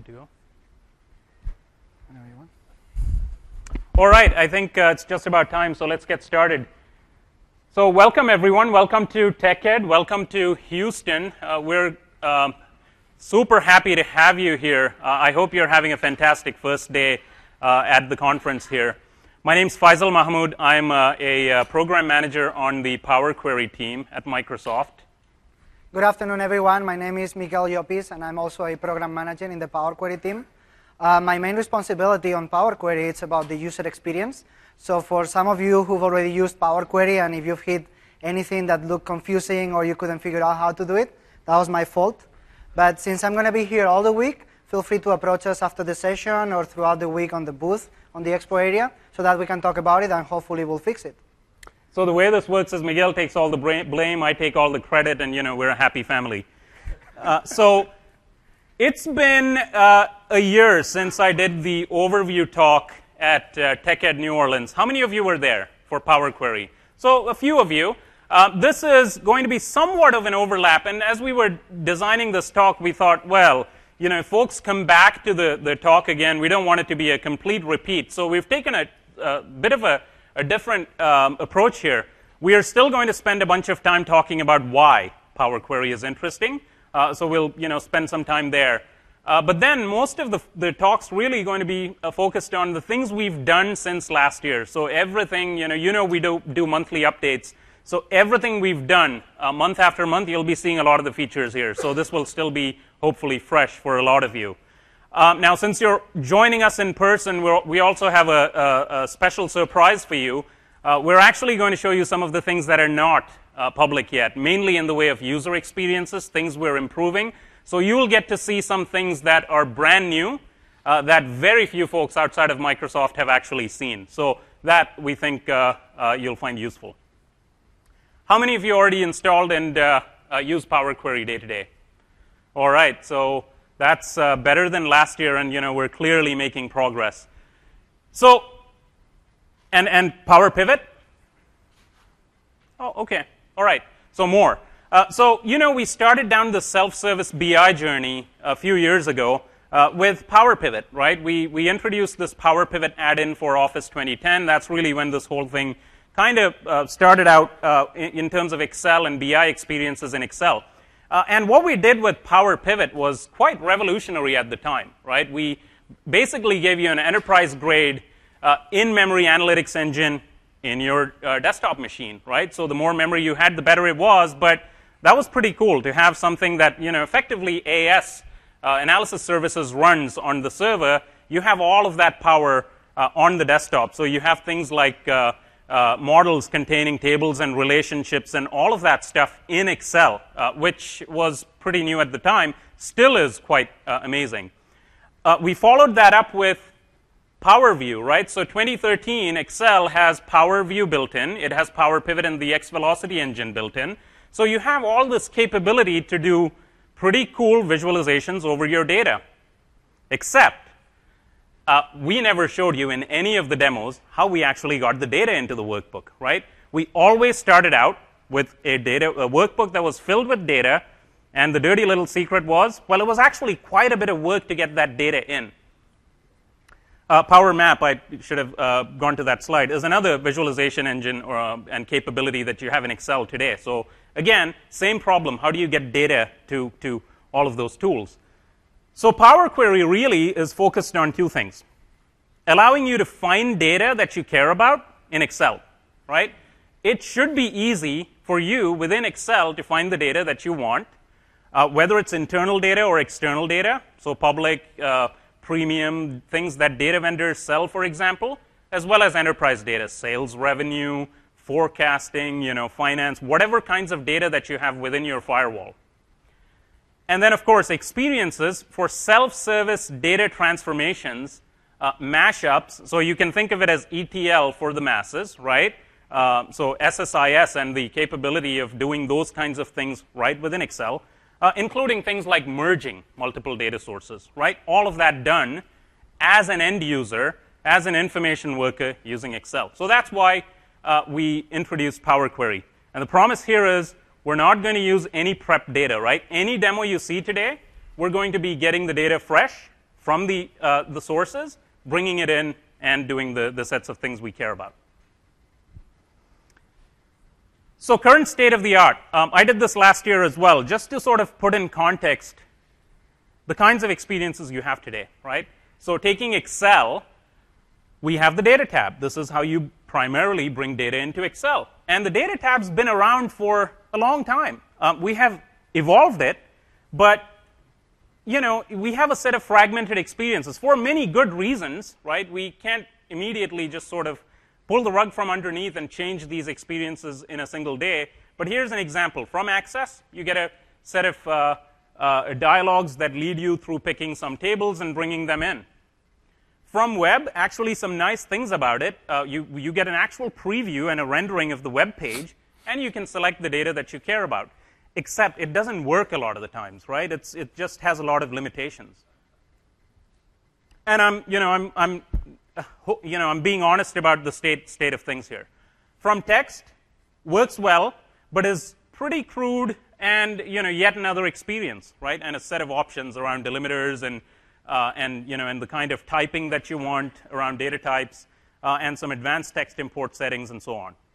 Good to go? All right, I think it's just about time, so let's get started. So welcome, everyone. Welcome to TechEd. Welcome to Houston. We're super happy to have you here. I hope you're having a fantastic first day at the conference here. My name's Faisal Mahmood. I'm a program manager on the Power Query team at Microsoft. Good afternoon, everyone. My name is Miguel Llopis, and I'm also a program manager in the Power Query team. My main responsibility on Power Query is about the user experience. So for some of you who've already used Power Query, and if you've hit anything that looked confusing or you couldn't figure out how to do it, that was my fault. But since I'm going to be here all the week, feel free to approach us after the session or throughout the week on the booth on the expo area so that we can talk about it and hopefully we'll fix it. So the way this works is Miguel takes all the blame, I take all the credit, and we're a happy family. So it's been a year since I did the overview talk at TechEd New Orleans. How many of you were there for Power Query? So a few of you. This is going to be somewhat of an overlap, and as we were designing this talk, we thought, well, if folks come back to the talk again, we don't want it to be a complete repeat. So we've taken a bit of a different approach here. We are still going to spend a bunch of time talking about why Power Query is interesting. So we'll spend some time there. But then most of the talk's really going to be focused on the things we've done since last year. So everything, we do monthly updates. So everything we've done month after month, you'll be seeing a lot of the features here. So this will still be hopefully fresh for a lot of you. Now, since you're joining us in person, we also have a special surprise for you. We're actually going to show you some of the things that are not public yet, mainly in the way of user experiences, things we're improving. So you will get to see some things that are brand new that very few folks outside of Microsoft have actually seen. So that we think you'll find useful. How many of you already installed and use Power Query day to day? All right, so that's better than last year, and we're clearly making progress. So, and Power Pivot? Oh, okay. All right. So more. So we started down the self-service BI journey a few years ago with Power Pivot, right? We introduced this Power Pivot add-in for Office 2010. That's really when this whole thing kind of started out in terms of Excel and BI experiences in Excel. And what we did with Power Pivot was quite revolutionary at the time, right? We basically gave you an enterprise-grade in-memory analytics engine in your desktop machine, right? So the more memory you had, the better it was. But that was pretty cool to have something that effectively AS, Analysis Services, runs on the server. You have all of that power on the desktop. So you have things like models containing tables and relationships and all of that stuff in Excel, which was pretty new at the time, still is quite amazing. We followed that up with Power View, right? So 2013, Excel has Power View built in. It has Power Pivot and the Xvelocity engine built in. So you have all this capability to do pretty cool visualizations over your data. Except, we never showed you in any of the demos how we actually got the data into the workbook, right? We always started out with a workbook that was filled with data, and the dirty little secret was, well, it was actually quite a bit of work to get that data in. Power Map, I should have gone to that slide, is another visualization engine and capability that you have in Excel today. So again, same problem. How do you get data to all of those tools? So Power Query really is focused on two things. Allowing you to find data that you care about in Excel, right? It should be easy for you within Excel to find the data that you want, whether it's internal data or external data, so public, premium, things that data vendors sell, for example, as well as enterprise data, sales revenue, forecasting, finance, whatever kinds of data that you have within your firewall. And then, of course, experiences for self-service data transformations, mashups. So you can think of it as ETL for the masses, right? So SSIS and the capability of doing those kinds of things right within Excel. Including things like merging multiple data sources, right? All of that done as an end user, as an information worker using Excel. So that's why we introduced Power Query. And the promise here is we're not going to use any prep data, right? Any demo you see today, we're going to be getting the data fresh from the sources, bringing it in, and doing the sets of things we care about. So current state of the art. I did this last year as well, just to sort of put in context the kinds of experiences you have today, right? So taking Excel, we have the data tab. This is how you primarily bring data into Excel. And the data tab's been around for a long time. We have evolved it, but we have a set of fragmented experiences for many good reasons, right? We can't immediately just sort of pull the rug from underneath and change these experiences in a single day. But here's an example. From Access, you get a set of dialogues that lead you through picking some tables and bringing them in. From Web, actually some nice things about it. You get an actual preview and a rendering of the web page, and you can select the data that you care about. Except it doesn't work a lot of the times, right? It just has a lot of limitations. And I'm being honest about the state of things here. From Text, works well, but is pretty crude and yet another experience, right? And a set of options around delimiters and the kind of typing that you want around data types, and some advanced text import settings and so on.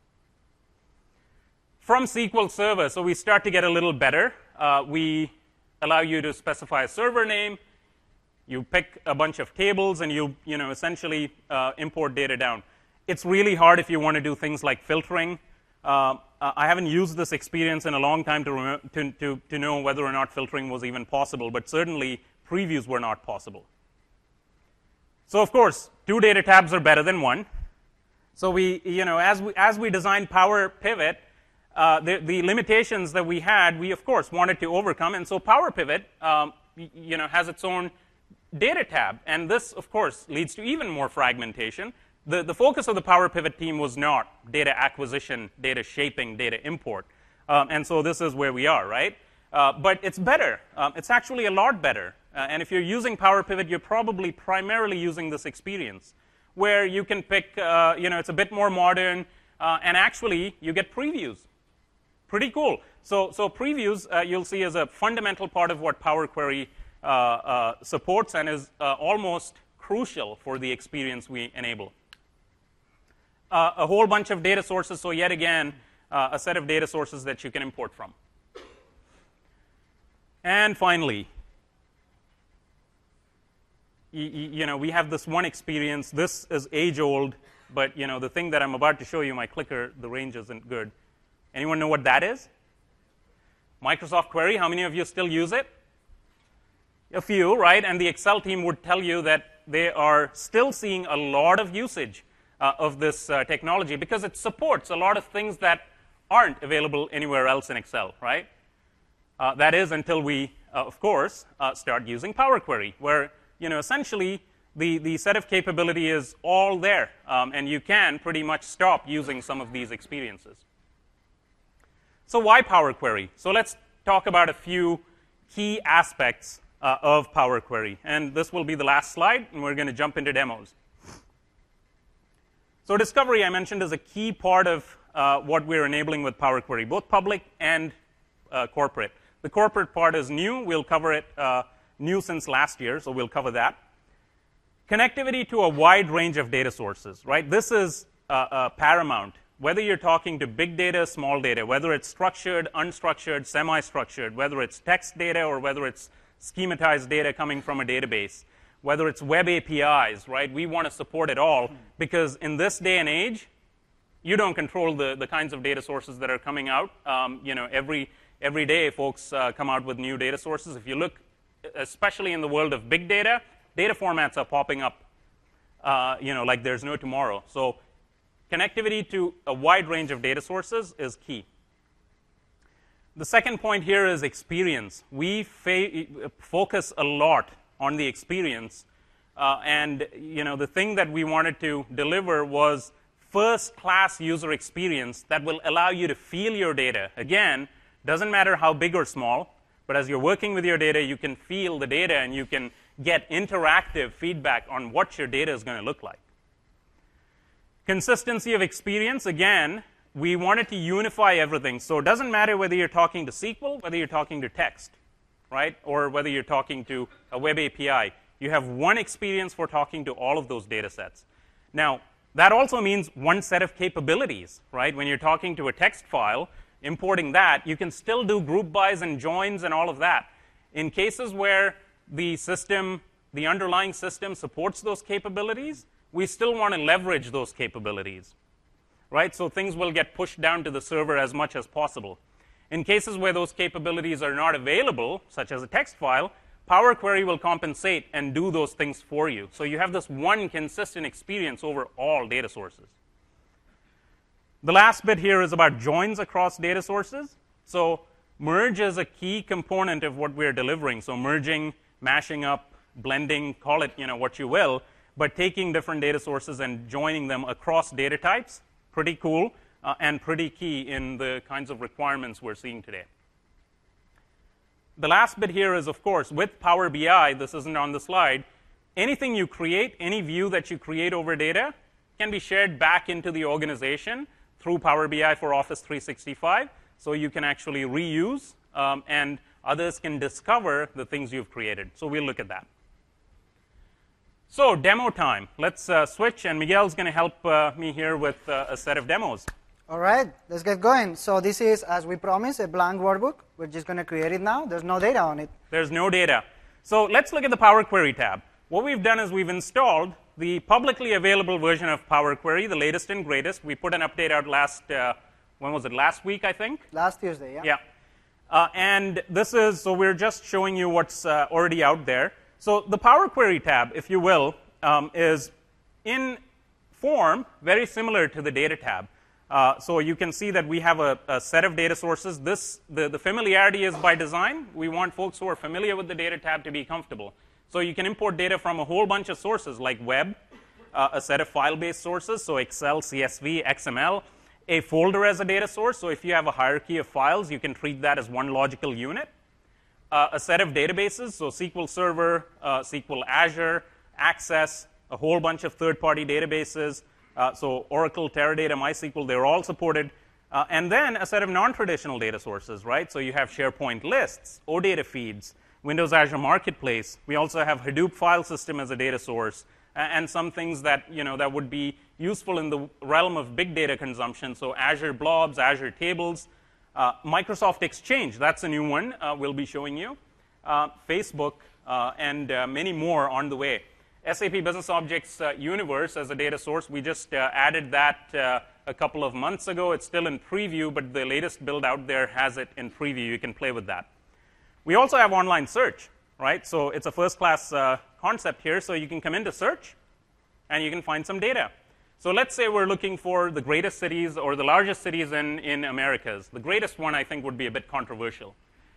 From SQL Server, so we start to get a little better. We allow you to specify a server name. You pick a bunch of tables, and you essentially import data down. It's really hard if you want to do things like filtering. I haven't used this experience in a long time to know whether or not filtering was even possible, but certainly previews were not possible. So of course, 2 data tabs are better than 1. So as we designed Power Pivot, the limitations that we had, we of course wanted to overcome, and so Power Pivot has its own data tab, and this of course leads to even more fragmentation. The focus of the Power Pivot team was not data acquisition, data shaping, data import, and so this is where we are, right? But it's better. It's actually a lot better. And if you're using Power Pivot, you're probably primarily using this experience, where you can pick, it's a bit more modern, and actually you get previews. Pretty cool. So previews, you'll see, is a fundamental part of what Power Query supports and is almost crucial for the experience we enable. A whole bunch of data sources, so yet again, a set of data sources that you can import from. And finally, we have this one experience. This is age-old, but the thing that I'm about to show you, my clicker, the range isn't good. Anyone know what that is? Microsoft Query. How many of you still use it? A few, right? And the Excel team would tell you that they are still seeing a lot of usage of this technology because it supports a lot of things that aren't available anywhere else in Excel, right? That is until we, of course, start using Power Query, where essentially the set of capability is all there, and you can pretty much stop using some of these experiences. So why Power Query? So let's talk about a few key aspects of Power Query, and this will be the last slide, and we're going to jump into demos. So discovery, I mentioned, is a key part of what we're enabling with Power Query, both public and corporate. The corporate part is new. We'll cover it new since last year, so we'll cover that. Connectivity to a wide range of data sources, right? This is paramount. Whether you're talking to big data, small data, whether it's structured, unstructured, semi-structured, whether it's text data or whether it's schematized data coming from a database, whether it's web APIs, right? We want to support it all because in this day and age, you don't control the kinds of data sources that are coming out. Every day, folks come out with new data sources. If you look, especially in the world of big data, data formats are popping up, like there's no tomorrow. So connectivity to a wide range of data sources is key. The second point here is experience. We focus a lot on the experience, and the thing that we wanted to deliver was first-class user experience that will allow you to feel your data. Again, doesn't matter how big or small, but as you're working with your data, you can feel the data and you can get interactive feedback on what your data is going to look like. Consistency of experience, again, we wanted to unify everything. So it doesn't matter whether you're talking to SQL, whether you're talking to text, right? Or whether you're talking to a web API. You have one experience for talking to all of those data sets. Now, that also means one set of capabilities, right? When you're talking to a text file, importing that, you can still do group bys and joins and all of that. In cases where the system, the underlying system supports those capabilities, we still want to leverage those capabilities, right? So things will get pushed down to the server as much as possible. In cases where those capabilities are not available, such as a text file, Power Query will compensate and do those things for you. So you have this one consistent experience over all data sources. The last bit here is about joins across data sources. So merge is a key component of what we're delivering. So merging, mashing up, blending, call it what you will, but taking different data sources and joining them across data types, pretty cool and pretty key in the kinds of requirements we're seeing today. The last bit here is, of course, with Power BI, this isn't on the slide, anything you create, any view that you create over data can be shared back into the organization through Power BI for Office 365. So you can actually reuse, and others can discover the things you've created. So we'll look at that. So demo time. Let's switch, and Miguel's going to help me here with a set of demos. All right, let's get going. So this is, as we promised, a blank workbook. We're just going to create it now. There's no data on it. There's no data. So let's look at the Power Query tab. What we've done is we've installed the publicly available version of Power Query, the latest and greatest. We put an update out when was it, last week, I think? Last Tuesday, yeah. Yeah. And this is, so we're just showing you what's already out there. So the Power Query tab, if you will, is in form very similar to the Data tab. So you can see that we have a set of data sources. The familiarity is by design. We want folks who are familiar with the Data tab to be comfortable. So you can import data from a whole bunch of sources like web, a set of file-based sources, so Excel, CSV, XML, a folder as a data source. So if you have a hierarchy of files, you can treat that as one logical unit. A set of databases, so SQL Server, SQL Azure, Access, a whole bunch of third-party databases. So Oracle, Teradata, MySQL, they're all supported. And then a set of non-traditional data sources, right? So you have SharePoint lists, OData feeds, Windows Azure Marketplace. We also have Hadoop file system as a data source, and some things that, that would be useful in the realm of big data consumption. So Azure Blobs, Azure Tables, Microsoft Exchange, that's a new one we'll be showing you, Facebook, and many more on the way. SAP Business Objects Universe as a data source, we just added that a couple of months ago. It's still in preview, but the latest build out there has it in preview. You can play with that. We also have online search, right? So it's a first-class concept here. So you can come into search, and you can find some data. So let's say we're looking for the greatest cities or the largest cities in Americas. The greatest one, I think, would be a bit controversial.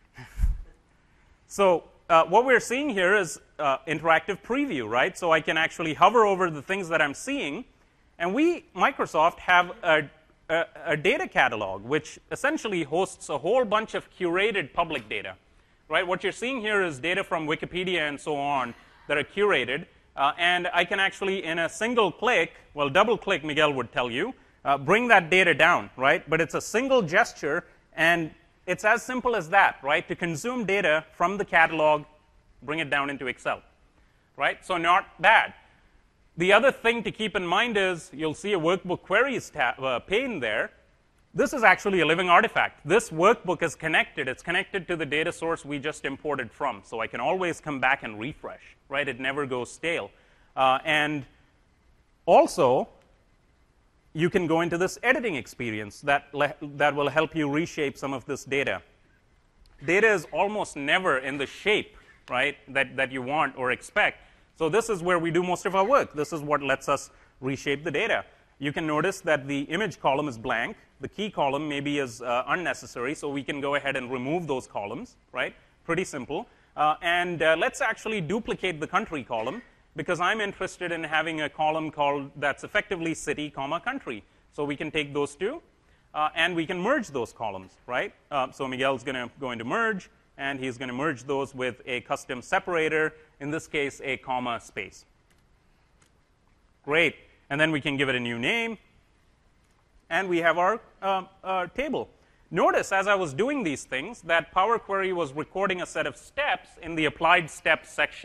So what we're seeing here is interactive preview, right? So I can actually hover over the things that I'm seeing. And we, Microsoft, have a data catalog, which essentially hosts a whole bunch of curated public data, right? What you're seeing here is data from Wikipedia and so on that are curated. And I can actually, in a single click, well, double click, Miguel would tell you, bring that data down, right? But it's a single gesture, and it's as simple as that, right? To consume data from the catalog, bring it down into Excel, right? So not bad. The other thing to keep in mind is you'll see a workbook queries pane there. This is actually a living artifact. This workbook is connected. It's connected to the data source we just imported from. So I can always come back and refresh, right? It never goes stale. And also, you can go into this editing experience that will help you reshape some of this data. Data is almost never in the shape, right, that you want or expect. So this is where we do most of our work. This is what lets us reshape the data. You can notice that the image column is blank. The key column maybe is unnecessary, so we can go ahead and remove those columns, right? Pretty simple. And let's actually duplicate the country column, because I'm interested in having a column called that's effectively city, comma, country. So we can take those two, and we can merge those columns, right? So Miguel's going to go into merge, and he's going to merge those with a custom separator, in this case, a comma space. Great. And then we can give it a new name, and we have our table. Notice, as I was doing these things, that Power Query was recording a set of steps in the applied steps section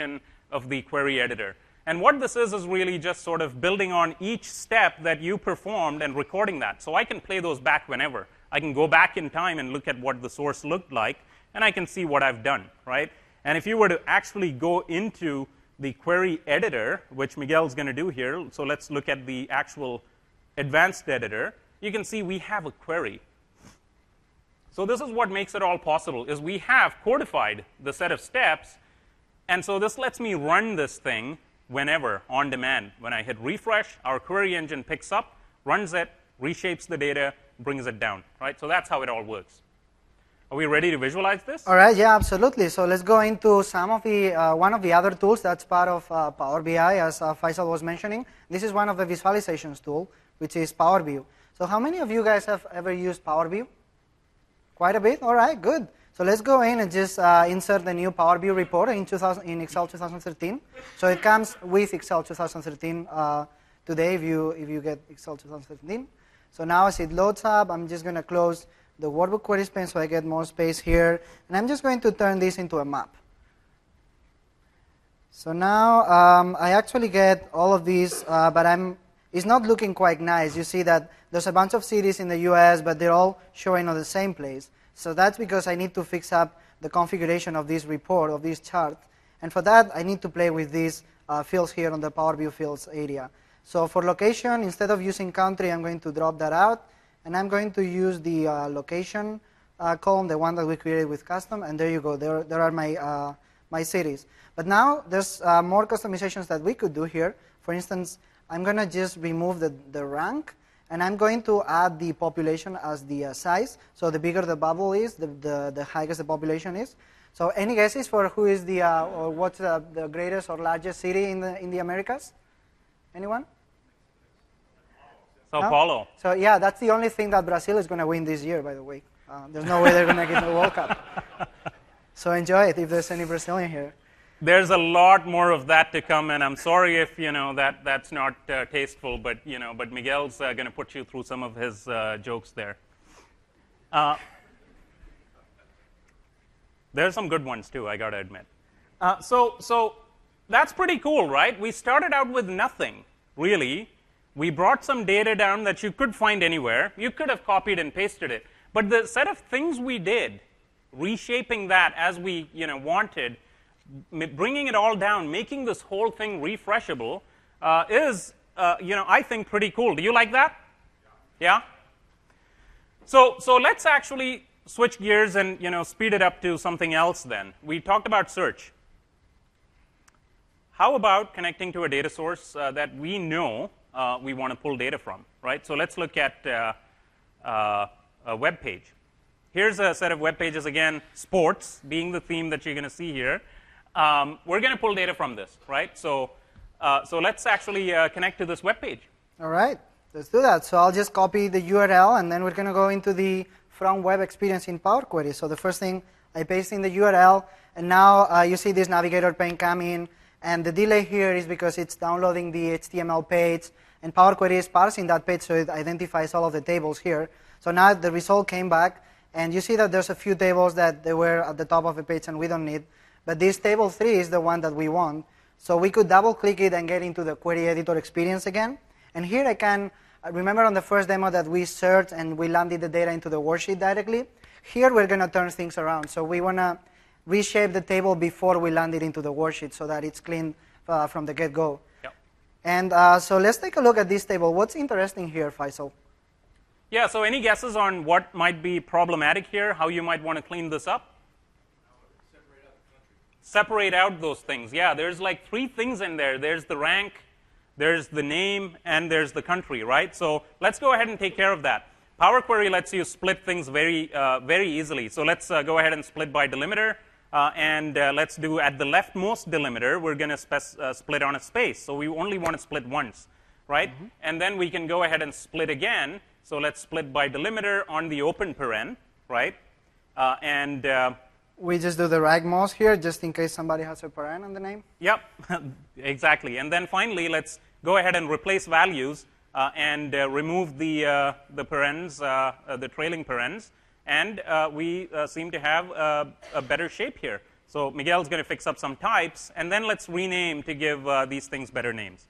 of the query editor. And what this is really just sort of building on each step that you performed and recording that. So I can play those back whenever. I can go back in time and look at what the source looked like, and I can see what I've done, right? And if you were to actually go into the query editor, which Miguel's going to do here, so let's look at the actual advanced editor, you can see we have a query. So this is what makes it all possible, is we have codified the set of steps, and so this lets me run this thing whenever, on demand. When I hit refresh, our query engine picks up, runs it, reshapes the data, brings it down, right? So that's how it all works. Are we ready to visualize this? All right, yeah, absolutely. So let's go into some of the one of the other tools that's part of Power BI, as Faisal was mentioning. This is one of the visualizations tool, which is Power View. So how many of you guys have ever used Power View? Quite a bit. All right, good. So let's go in and just insert the new Power View report in Excel 2013. So it comes with Excel 2013 today if you get Excel 2013. So now as it loads up, I'm just going to close the workbook queries pane so I get more space here. And I'm just going to turn this into a map. So now I actually get all of these, but it's not looking quite nice. You see that there's a bunch of cities in the US, but they're all showing on the same place. So that's because I need to fix up the configuration of this report, of this chart. And for that, I need to play with these fields here on the Power View fields area. So for location, instead of using country, I'm going to drop that out. And I'm going to use the location column, the one that we created with custom. And there you go. There are my cities. But now there's more customizations that we could do here. For instance, I'm going to just remove the rank. And I'm going to add the population as the size. So the bigger the bubble is, the higher the population is. So any guesses for who is or what's the greatest or largest city in the Americas? Anyone? Sao Paulo. So yeah, that's the only thing that Brazil is going to win this year, by the way. There's no way they're going to get the World Cup. So enjoy it if there's any Brazilian here. There's a lot more of that to come, and I'm sorry if that's not tasteful, but but Miguel's going to put you through some of his jokes there. There's some good ones too, I got to admit. So that's pretty cool, right? We started out with nothing, really. We brought some data down that you could find anywhere. You could have copied and pasted it, but the set of things we did, reshaping that as we wanted, bringing it all down, making this whole thing refreshable, is I think pretty cool. Do you like that? Yeah. So let's actually switch gears and speed it up to something else. Then we talked about search. How about connecting to a data source that we know we want to pull data from, right? So let's look at a web page. Here's a set of web pages again. Sports being the theme that you're going to see here. We're going to pull data from this, right? So let's actually connect to this web page. All right, let's do that. So I'll just copy the URL, and then we're going to go into the From Web experience in Power Query. So the first thing, I paste in the URL, and now you see this navigator pane come in, and the delay here is because it's downloading the HTML page, and Power Query is parsing that page, so it identifies all of the tables here. So now the result came back, and you see that there's a few tables that they were at the top of the page and we don't need. But this table 3 is the one that we want. So we could double-click it and get into the query editor experience again. And here I can, remember on the first demo that we searched and we landed the data into the worksheet directly? Here we're going to turn things around. So we want to reshape the table before we land it into the worksheet so that it's clean from the get-go. Yep. And so let's take a look at this table. What's interesting here, Faisal? Yeah, so any guesses on what might be problematic here, how you might want to clean this up? Separate out those things. Yeah, there's like 3 things in there. There's the rank, there's the name, and there's the country, right? So let's go ahead and take care of that. Power Query lets you split things very easily. So let's go ahead and split by delimiter. And let's do at the leftmost delimiter, we're going to split on a space. So we only want to split once, right? Mm-hmm. And then we can go ahead and split again. So let's split by delimiter on the open paren, right? We just do the rightmost here, just in case somebody has a paren on the name? Yep, exactly. And then finally, let's go ahead and replace values and remove the parens, the trailing parens. And we seem to have a better shape here. So Miguel's going to fix up some types, and then let's rename to give these things better names.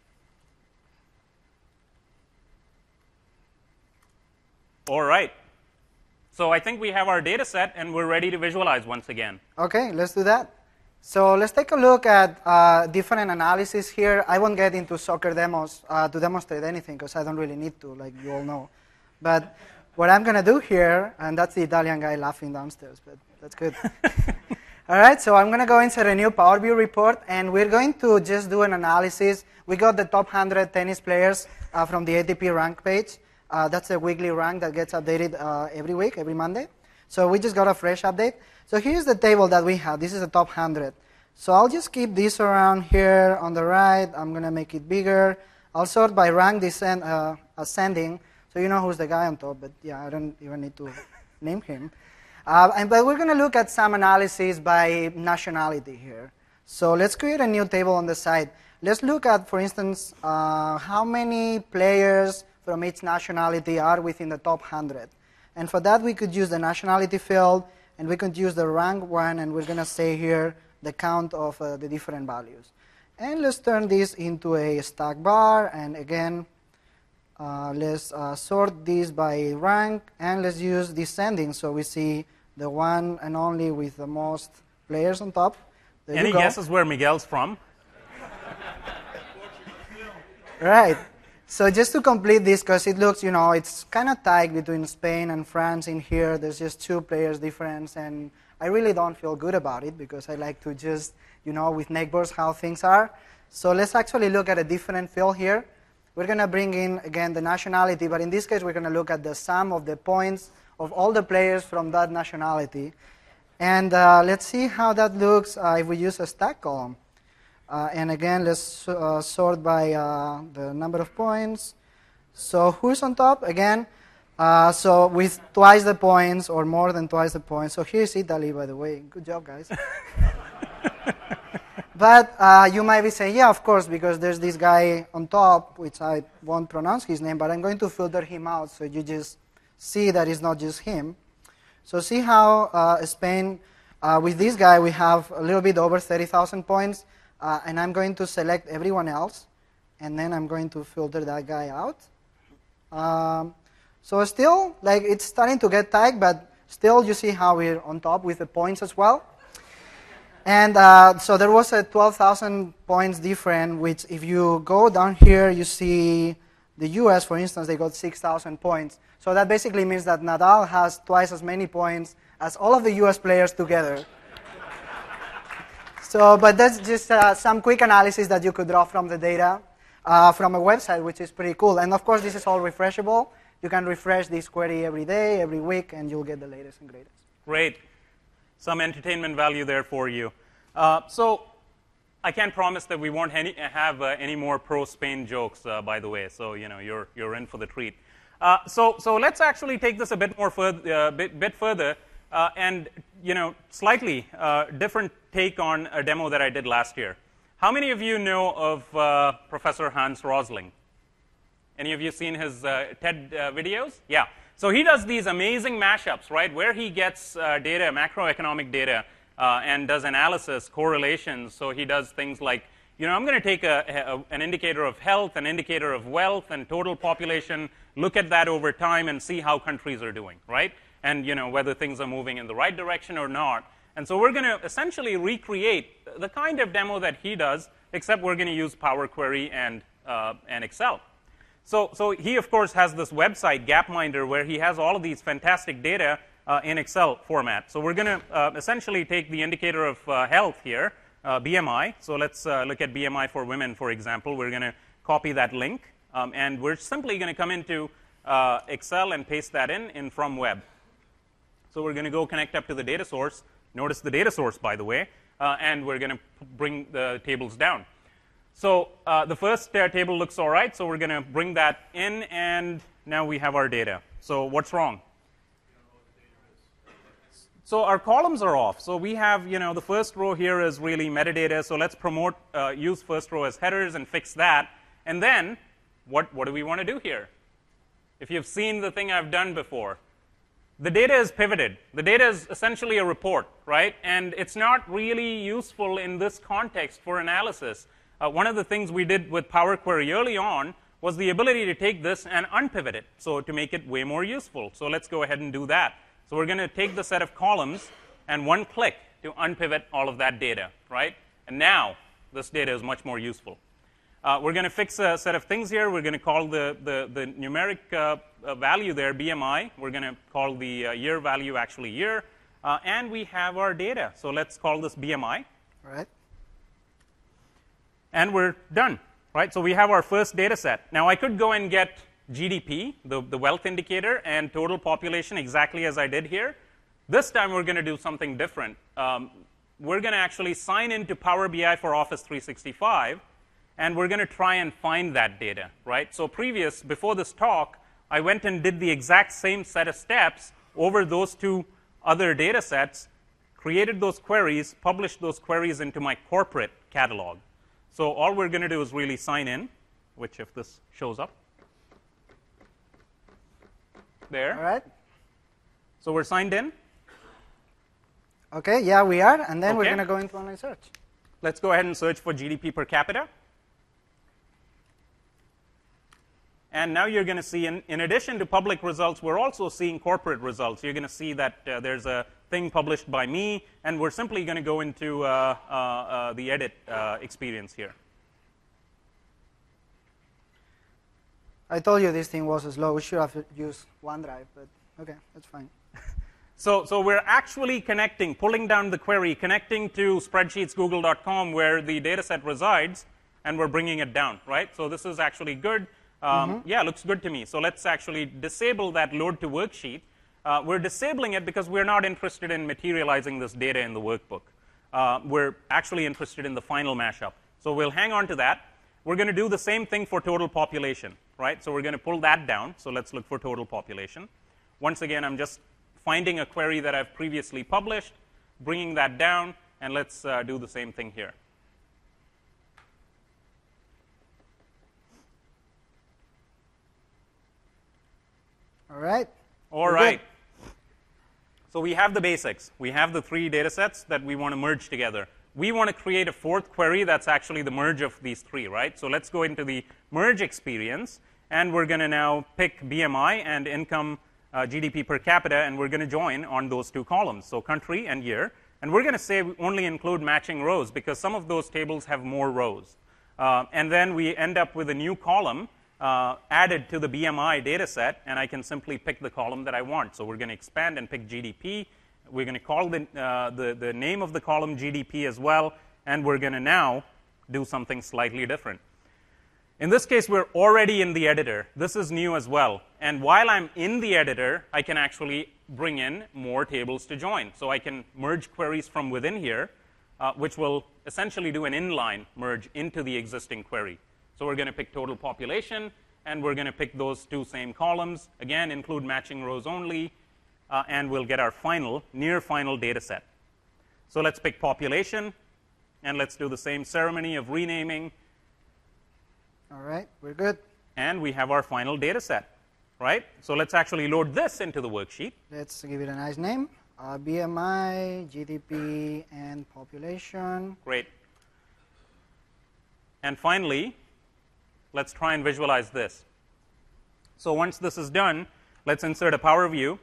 All right. So I think we have our data set, and we're ready to visualize once again. Okay, let's do that. So let's take a look at different analysis here. I won't get into soccer demos to demonstrate anything, because I don't really need to, like you all know. But what I'm going to do here, and that's the Italian guy laughing downstairs, but that's good. All right, so I'm going to go inside a new Power BI report, and we're going to just do an analysis. We got the top 100 tennis players from the ATP rank page. That's a weekly rank that gets updated every week, every Monday. So we just got a fresh update. So here's the table that we have. This is the top 100. So I'll just keep this around here on the right. I'm going to make it bigger. I'll sort by rank ascending, so you know who's the guy on top. But yeah, I don't even need to name him. But we're going to look at some analysis by nationality here. So let's create a new table on the side. Let's look at, for instance, how many players from each nationality are within the top 100. And for that, we could use the nationality field, and we could use the rank one, and we're going to say here the count of the different values. And let's turn this into a stack bar, and again, let's sort this by rank, and let's use descending, so we see the one and only with the most players on top. Any guesses where Miguel's from? Right. So just to complete this, because it looks, it's kind of tight between Spain and France in here. There's just 2 players difference, and I really don't feel good about it, because I like to just, with neighbors, how things are. So let's actually look at a different field here. We're going to bring in, again, the nationality, but in this case, we're going to look at the sum of the points of all the players from that nationality. And let's see how that looks if we use a stack column. And again, let's sort by the number of points. So who's on top? Again, so with twice the points or more than twice the points. So here's Italy, by the way. Good job, guys. But you might be saying, yeah, of course, because there's this guy on top, which I won't pronounce his name, but I'm going to filter him out so you just see that it's not just him. So see how Spain, with this guy, we have a little bit over 30,000 points. And I'm going to select everyone else, and then I'm going to filter that guy out. So still, it's starting to get tight, but still you see how we're on top with the points as well. And so there was a 12,000 points difference, which if you go down here, you see the US, for instance, they got 6,000 points. So that basically means that Nadal has twice as many points as all of the US players together. So, but that's just some quick analysis that you could draw from the data from a website, which is pretty cool. And of course, this is all refreshable. You can refresh this query every day, every week, and you'll get the latest and greatest. Great. Some entertainment value there for you. So I can't promise that we won't have any more pro-Spain jokes, by the way. So you're in for the treat. So let's actually take this a bit more bit further, and slightly different take on a demo that I did last year. How many of you know of Professor Hans Rosling? Any of you seen his TED videos? Yeah. So he does these amazing mashups, right, where he gets data, macroeconomic data, and does analysis, correlations. So he does things like, I'm going to take an indicator of health, an indicator of wealth, and total population, look at that over time and see how countries are doing, right? And whether things are moving in the right direction or not. And so we're going to essentially recreate the kind of demo that he does, except we're going to use Power Query and Excel. So he, of course, has this website, Gapminder, where he has all of these fantastic data in Excel format. So we're going to essentially take the indicator of health here, BMI. So let's look at BMI for women, for example. We're going to copy that link, and we're simply going to come into Excel and paste that in from web. So we're going to go connect up to the data source. Notice the data source, by the way, and we're going to bring the tables down. So the first table looks all right, so we're going to bring that in, and now we have our data. So what's wrong? So our columns are off. So we have, the first row here is really metadata, so let's promote, use first row as headers and fix that. And then, what do we want to do here? If you've seen the thing I've done before, the data is pivoted. The data is essentially a report, right? And it's not really useful in this context for analysis. One of the things we did with Power Query early on was the ability to take this and unpivot it, so to make it way more useful. So let's go ahead and do that. So we're going to take the set of columns and one click to unpivot all of that data, right? And now this data is much more useful. We're going to fix a set of things here. We're going to call the numeric value there BMI. We're going to call the year value actually year. And we have our data. So let's call this BMI. All right. And we're done, right? So we have our first data set. Now, I could go and get GDP, the wealth indicator, and total population exactly as I did here. This time, we're going to do something different. We're going to actually sign into Power BI for Office 365. And we're going to try and find that data, right? So before this talk, I went and did the exact same set of steps over those two other data sets, created those queries, published those queries into my corporate catalog. So all we're going to do is really sign in, which if this shows up. There. All right. So we're signed in. OK, yeah, we are. And then we're Okay. going to go into online search. Let's go ahead and search for GDP per capita. And now you're going to see, in addition to public results, we're also seeing corporate results. You're going to see that there's a thing published by me, and we're simply going to go into the edit experience here. I told you this thing was slow. We should have used OneDrive, but OK, that's fine. So we're actually connecting, pulling down the query, connecting to spreadsheetsgoogle.com where the data set resides, and we're bringing it down, right? So this is actually good. Yeah, looks good to me. So let's actually disable that load to worksheet. We're disabling it because we're not interested in materializing this data in the workbook. We're actually interested in the final mashup. So we'll hang on to that. We're going to do the same thing for total population, right? So we're going to pull that down. So let's look for total population. Once again, I'm just finding a query that I've previously published, bringing that down, and let's do the same thing here. All right. All right. So we have the basics. We have the three data sets that we want to merge together. We want to create a fourth query that's actually the merge of these three, right? So let's go into the merge experience, and we're going to now pick BMI and income GDP per capita, and we're going to join on those two columns, so country and year. And we're going to say we only include matching rows because some of those tables have more rows. And then we end up with a new column added to the BMI data set, and I can simply pick the column that I want. So we're going to expand and pick GDP. We're going to call the name of the column GDP as well, and we're going to now do something slightly different. In this case, we're already in the editor. This is new as well. And while I'm in the editor, I can actually bring in more tables to join. So I can merge queries from within here, which will essentially do an inline merge into the existing query. So we're going to pick total population, and we're going to pick those two same columns. Again, include matching rows only, and we'll get our near final data set. So let's pick population, and let's do the same ceremony of renaming. All right, we're good. And we have our final data set, right? So let's actually load this into the worksheet. Let's give it a nice name. BMI, GDP, and population. Great. And finally, let's try and visualize this. So once this is done, let's insert a Power View.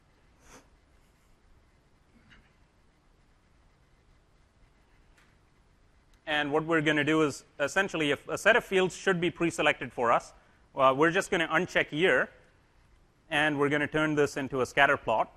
And what we're going to do is essentially a set of fields should be pre-selected for us. We're just going to uncheck year, and we're going to turn this into a scatter plot.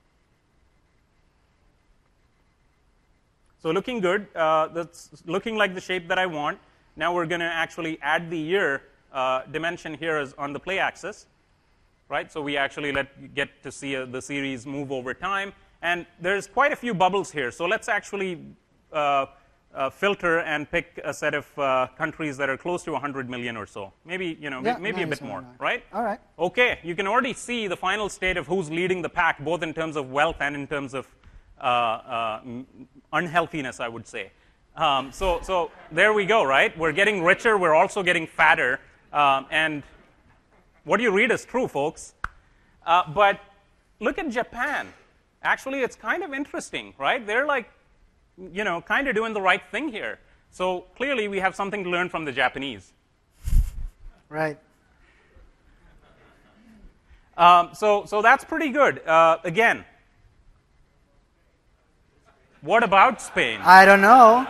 So looking good. That's looking like the shape that I want. Now we're going to actually add the year dimension here as on the play axis, right? So we actually get to see the series move over time. And there's quite a few bubbles here. So let's actually filter and pick a set of countries that are close to 100 million or so. Maybe, maybe a bit more, right? All right. OK, you can already see the final state of who's leading the pack, both in terms of wealth and in terms of unhealthiness, I would say. So there we go, right? We're getting richer. We're also getting fatter. And what you read is true, folks. But look at Japan. Actually, it's kind of interesting, right? They're like, kind of doing the right thing here. So clearly, we have something to learn from the Japanese. Right. So that's pretty good. Again, what about Spain? I don't know.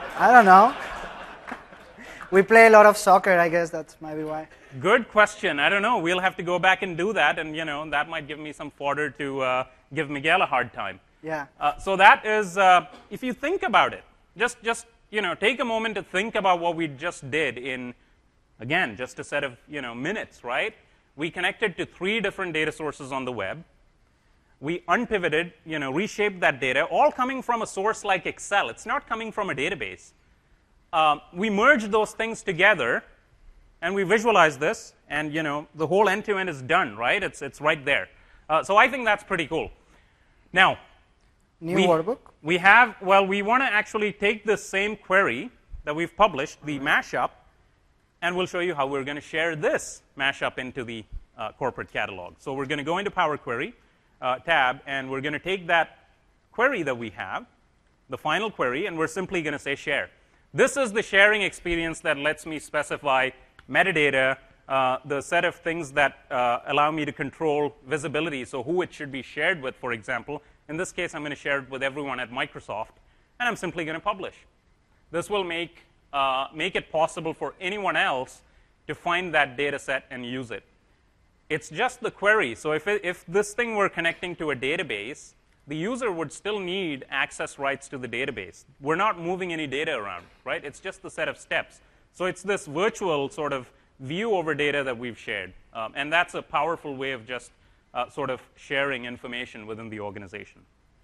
We play a lot of soccer, I guess that's maybe why. Good question. I don't know. We'll have to go back and do that, and that might give me some fodder to give Miguel a hard time. Yeah. So that is, if you think about it, just take a moment to think about what we just did in, again, just a set of minutes, right? We connected to 3 different data sources on the web. We unpivoted, reshaped that data, all coming from a source like Excel. It's not coming from a database. We merged those things together, and we visualized this, and the whole end-to-end is done, right? It's right there. So I think that's pretty cool. Now, New workbook? We want to actually take this same query that we've published, the mashup, and we'll show you how we're going to share this mashup into the corporate catalog. So we're going to go into Power Query tab, and we're going to take that query that we have, the final query, and we're simply going to say share. This is the sharing experience that lets me specify metadata, the set of things that allow me to control visibility, so who it should be shared with, for example. In this case, I'm going to share it with everyone at Microsoft, and I'm simply going to publish. This will make it possible for anyone else to find that data set and use it. It's just the query. So if this thing were connecting to a database, the user would still need access rights to the database. We're not moving any data around, right? It's just the set of steps. So it's this virtual sort of view over data that we've shared. And that's a powerful way of just sort of sharing information within the organization.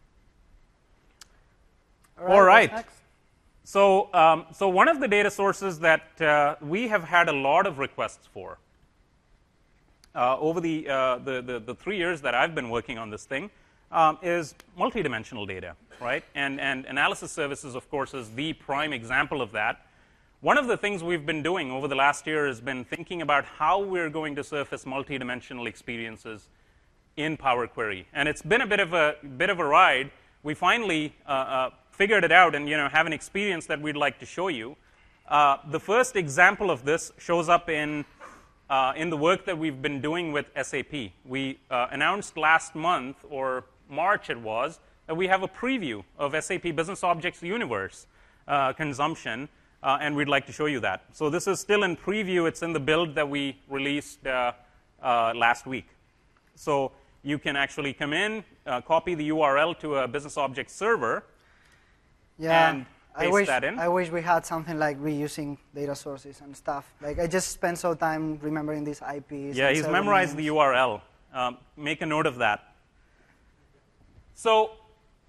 All right. So one of the data sources that we have had a lot of requests for over the 3 years that I've been working on this thing is multidimensional data, right? And analysis services, of course, is the prime example of that. One of the things we've been doing over the last year has been thinking about how we're going to surface multidimensional experiences in Power Query, and it's been a bit of a ride. We finally figured it out, and have an experience that we'd like to show you. The first example of this shows up in the work that we've been doing with SAP. We announced last month, or March it was, that we have a preview of SAP Business Objects Universe consumption, and we'd like to show you that. So this is still in preview. It's in the build that we released last week. So you can actually come in, copy the URL to a Business Objects server, and paste that in. I wish we had something like reusing data sources and stuff. Like, I just spent so time remembering these IPs. Yeah, he's memorized the URL. Make a note of that. So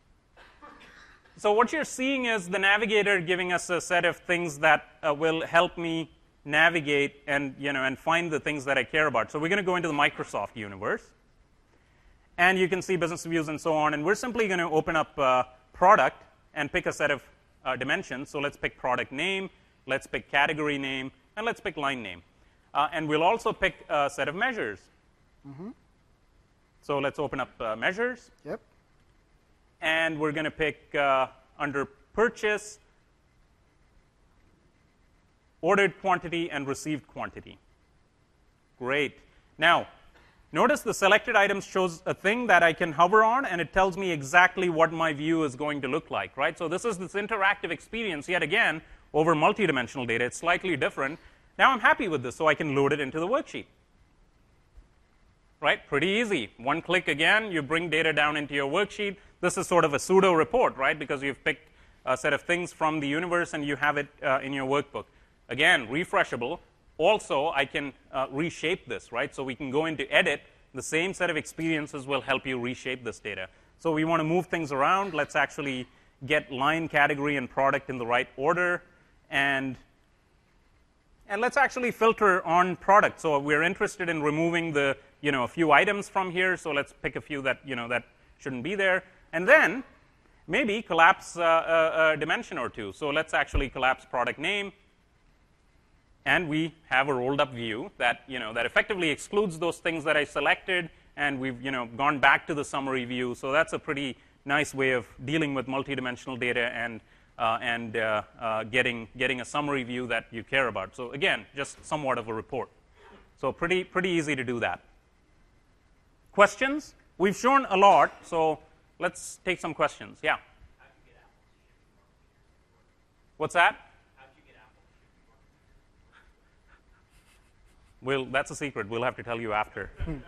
what you're seeing is the navigator giving us a set of things that will help me navigate and find the things that I care about. So we're going to go into the Microsoft universe, and you can see business views and so on. And we're simply going to open up product and pick a set of dimensions. So let's pick product name, let's pick category name, and let's pick line name. And we'll also pick a set of measures. Mm-hmm. So let's open up measures. Yep. And we're going to pick under purchase, ordered quantity, and received quantity. Great. Now, notice the selected items shows a thing that I can hover on, and it tells me exactly what my view is going to look like, right? So this is this interactive experience, yet again, over multidimensional data. It's slightly different. Now I'm happy with this, so I can load it into the worksheet. Right? Pretty easy. One click again, you bring data down into your worksheet. This is sort of a pseudo report, right? Because you've picked a set of things from the universe and you have it in your workbook. Again, refreshable. Also, I can reshape this, right? So we can go into edit. The same set of experiences will help you reshape this data. So we want to move things around. Let's actually get line, category, and product in the right order. And let's actually filter on product. So we're interested in removing the a few items from here. So let's pick a few that that shouldn't be there. And then maybe collapse a dimension or two. So let's actually collapse product name. And we have a rolled up view that that effectively excludes those things that I selected and we've gone back to the summary view. So that's a pretty nice way of dealing with multidimensional data and getting a summary view that you care about. So again, just somewhat of a report. So pretty easy to do that. Questions? We've shown a lot, so let's take some questions. Yeah. What's that? Well, that's a secret. We'll have to tell you after.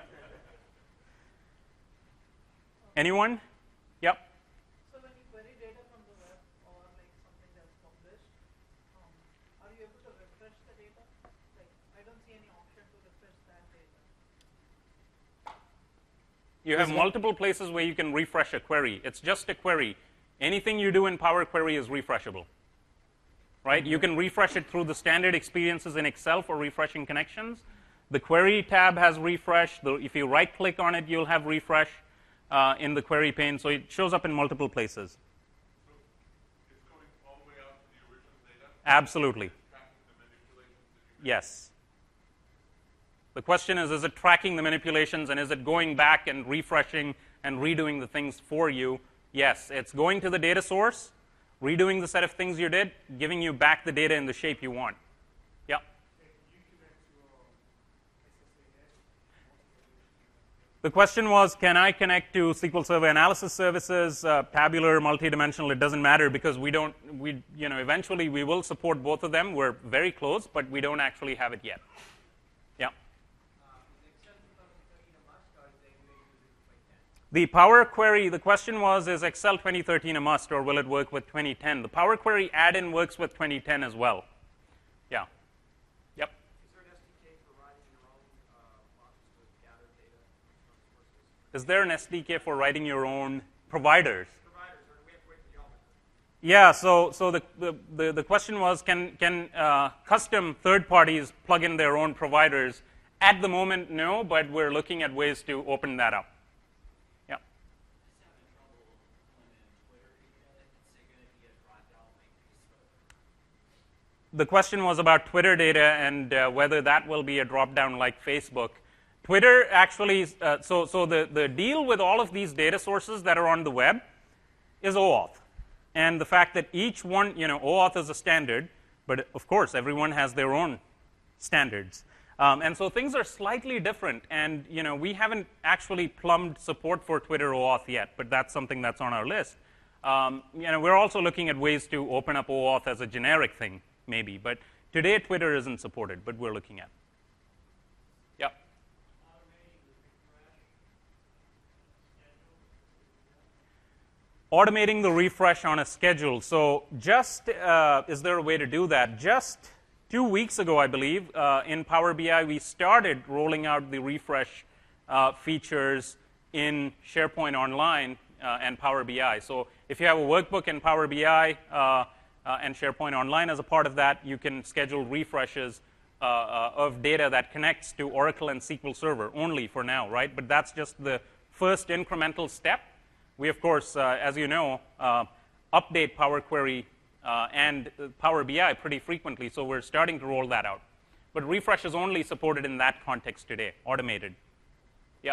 Anyone? Yep. So when you query data from the web or like something that's published, are you able to refresh the data? Like, I don't see any option to refresh that data. You have multiple places where you can refresh a query. It's just a query. Anything you do in Power Query is refreshable. Right? You can refresh it through the standard experiences in Excel for refreshing connections. The Query tab has refresh. If you right-click on it, you'll have refresh in the query pane. So it shows up in multiple places. So it's going all the way out to the original data? Absolutely. Yes. The question is it tracking the manipulations, and is it going back and refreshing and redoing the things for you? Yes. It's going to the data source, redoing the set of things you did, giving you back the data in the shape you want. Yeah. The question was, can I connect to SQL Server Analysis Services, tabular, multidimensional? It doesn't matter because eventually we will support both of them. We're very close, but we don't actually have it yet. Yeah. The Power Query, the question was, is Excel 2013 a must, or will it work with 2010? The Power Query add-in works with 2010 as well. Yeah. Yep. Is there an SDK for writing your own providers? Yeah. So the question was, can custom third parties plug in their own providers? At the moment, no, but we're looking at ways to open that up. The question was about Twitter data and whether that will be a drop-down like Facebook. Twitter actually, so the deal with all of these data sources that are on the web is OAuth. And the fact that each one, OAuth is a standard, but of course everyone has their own standards. And so things are slightly different, and we haven't actually plumbed support for Twitter OAuth yet, but that's something that's on our list. We're also looking at ways to open up OAuth as a generic thing, maybe, but today Twitter isn't supported, but we're looking at. Yeah. Automating the refresh on a schedule. So just, is there a way to do that? Just 2 weeks ago, I believe, in Power BI, we started rolling out the refresh features in SharePoint Online and Power BI. So if you have a workbook in Power BI and SharePoint Online as a part of that, you can schedule refreshes of data that connects to Oracle and SQL Server only for now, right? But that's just the first incremental step. We, of course, as you know, update Power Query and Power BI pretty frequently, so we're starting to roll that out. But refresh is only supported in that context today, automated. Yeah.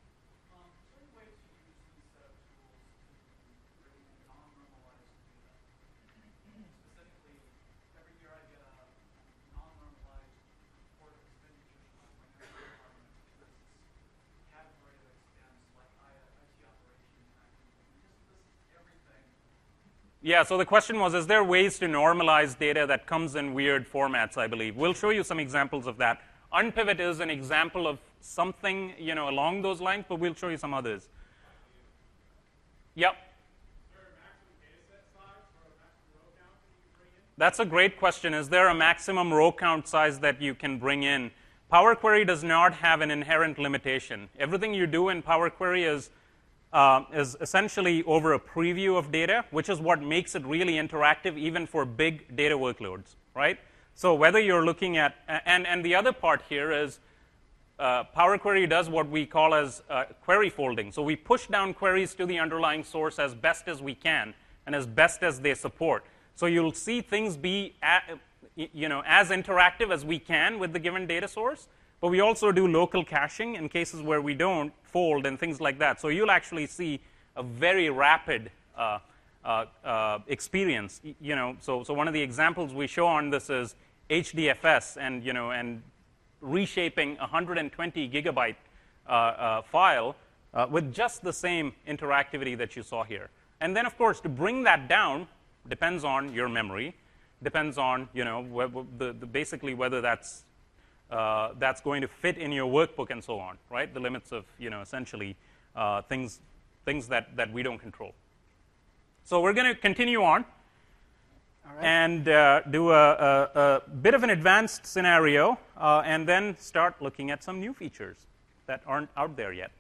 Yeah, so the question was, is there ways to normalize data that comes in weird formats, I believe. We'll show you some examples of that. Unpivot is an example of something, along those lines, but we'll show you some others. Yep. Is there a maximum data set size or a maximum row count that you can bring in? That's a great question. Is there a maximum row count size that you can bring in? Power Query does not have an inherent limitation. Everything you do in Power Query is essentially over a preview of data, which is what makes it really interactive even for big data workloads, right? So whether you're looking at, and the other part here is Power Query does what we call as query folding. So we push down queries to the underlying source as best as we can and as best as they support. So you'll see things be as interactive as we can with the given data source, but we also do local caching in cases where we don't fold and things like that. So you'll actually see a very rapid experience. So one of the examples we show on this is HDFS, and reshaping 120 gigabyte file with just the same interactivity that you saw here. And then, of course, to bring that down depends on your memory, depends on basically whether that's going to fit in your workbook and so on, right? The limits of essentially things that we don't control. So we're going to continue on. All right. And do a bit of an advanced scenario, and then start looking at some new features that aren't out there yet.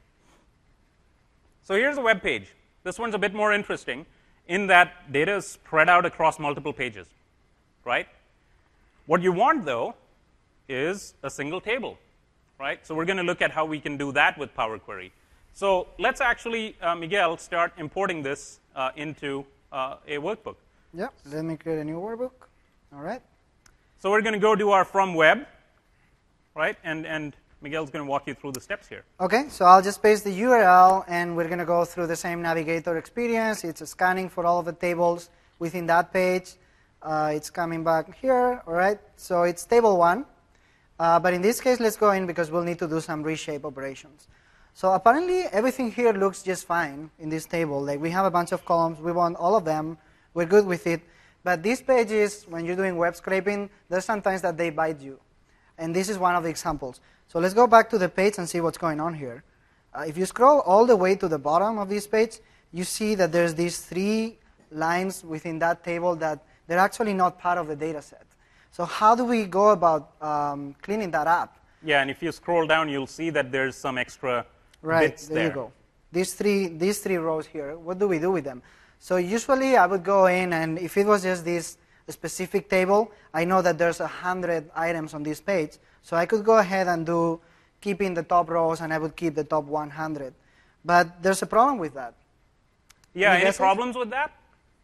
So here's a web page. This one's a bit more interesting in that data is spread out across multiple pages, right? What you want, though, is a single table, right? So we're going to look at how we can do that with Power Query. So let's actually, Miguel, start importing this into a workbook. Yeah, let me create a new workbook. All right. So we're going to go do our from web, right? And Miguel's going to walk you through the steps here. Okay, so I'll just paste the URL, and we're going to go through the same navigator experience. It's scanning for all of the tables within that page. It's coming back here, all right? So it's table 1. But in this case, let's go in because we'll need to do some reshape operations. So apparently, everything here looks just fine in this table. Like, we have a bunch of columns. We want all of them. We're good with it. But these pages, when you're doing web scraping, there's sometimes that they bite you. And this is one of the examples. So let's go back to the page and see what's going on here. If you scroll all the way to the bottom of this page, you see that there's these 3 lines within that table that they're actually not part of the data set. So how do we go about cleaning that up? Yeah, and if you scroll down, you'll see that there's some extra bits there. There you go. These three rows here, what do we do with them? So usually I would go in, and if it was just this specific table, I know that there's 100 items on this page. So I could go ahead and do keeping the top rows, and I would keep the top 100. But there's a problem with that. Yeah, any problems with that?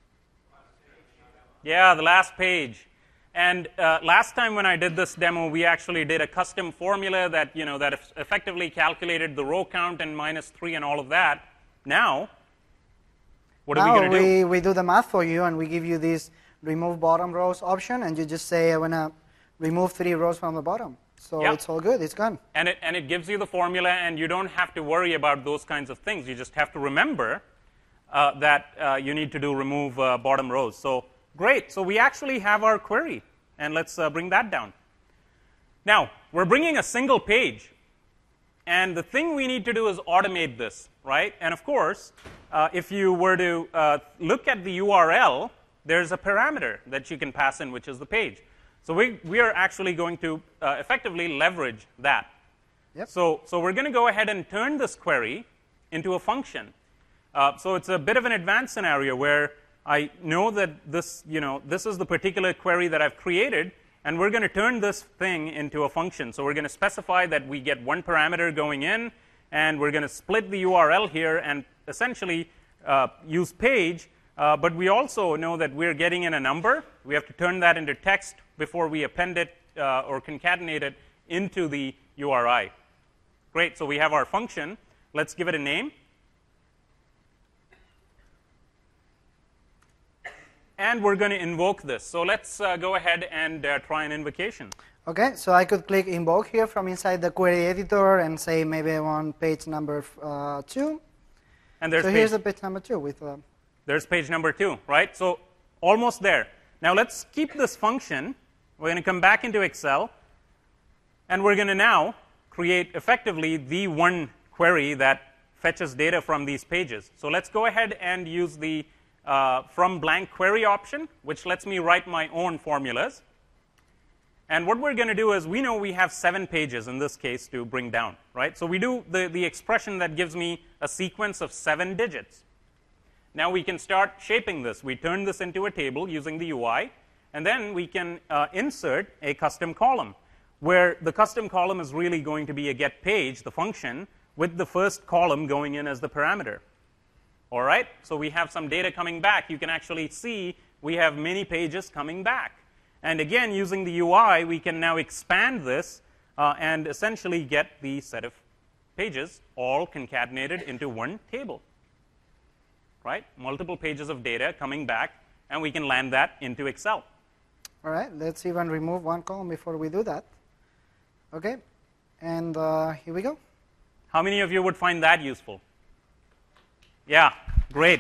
Yeah, the last page. And last time when I did this demo, we actually did a custom formula that that effectively calculated the row count and -3 and all of that. Now, what are we going to do? We do the math for you, and we give you this remove bottom rows option, and you just say, I want to remove 3 rows from the bottom. So it's all good. It's gone. And it gives you the formula, and you don't have to worry about those kinds of things. You just have to remember that you need to do remove bottom rows. So great. So we actually have our query, and let's bring that down. Now, we're bringing a single page, and the thing we need to do is automate this, right? And of course, if you were to look at the URL, there's a parameter that you can pass in, which is the page. So we are actually going to effectively leverage that. Yep. So we're going to go ahead and turn this query into a function. So it's a bit of an advanced scenario where I know that this is the particular query that I've created, and we're going to turn this thing into a function. So we're going to specify that we get 1 parameter going in, and we're going to split the URL here and essentially use page. But we also know that we're getting in a number. We have to turn that into text before we append it or concatenate it into the URI. Great. So we have our function. Let's give it a name. And we're going to invoke this. So let's go ahead and try an invocation. Okay, so I could click invoke here from inside the query editor and say maybe I want page number 2. And there's here's the page number 2 with. There's page number 2, right? So almost there. Now let's keep this function. We're going to come back into Excel, and we're going to now create effectively the one query that fetches data from these pages. So let's go ahead and use the from blank query option, which lets me write my own formulas. And what we're going to do is we know we have 7 pages in this case to bring down, right? So we do the expression that gives me a sequence of 7 digits. Now we can start shaping this. We turn this into a table using the UI, and then we can insert a custom column, where the custom column is really going to be a get page, the function, with the first column going in as the parameter. All right? So we have some data coming back. You can actually see we have many pages coming back. And again, using the UI, we can now expand this and essentially get the set of pages all concatenated into one table, right? Multiple pages of data coming back, and we can land that into Excel. All right, let's even remove one column before we do that. Okay, and here we go. How many of you would find that useful? Yeah, great.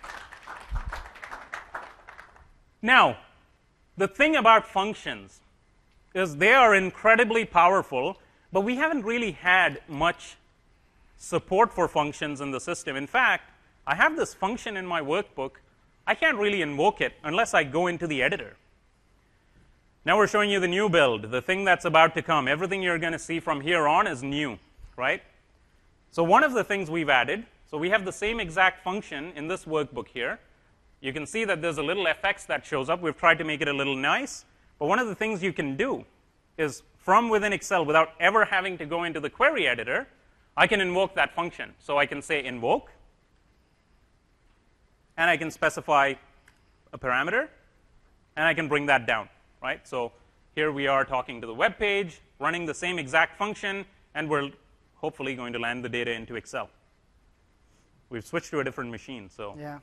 Now, the thing about functions is they are incredibly powerful, but we haven't really had much support for functions in the system. In fact, I have this function in my workbook. I can't really invoke it unless I go into the editor. Now we're showing you the new build, the thing that's about to come. Everything you're going to see from here on is new, right? So one of the things we've added, so we have the same exact function in this workbook here. You can see that there's a little fx that shows up. We've tried to make it a little nice. But one of the things you can do is from within Excel, without ever having to go into the query editor, I can invoke that function. So I can say invoke, and I can specify a parameter, and I can bring that down, right? So here we are talking to the web page, running the same exact function, and we're hopefully going to land the data into Excel. We've switched to a different machine, so. Yeah.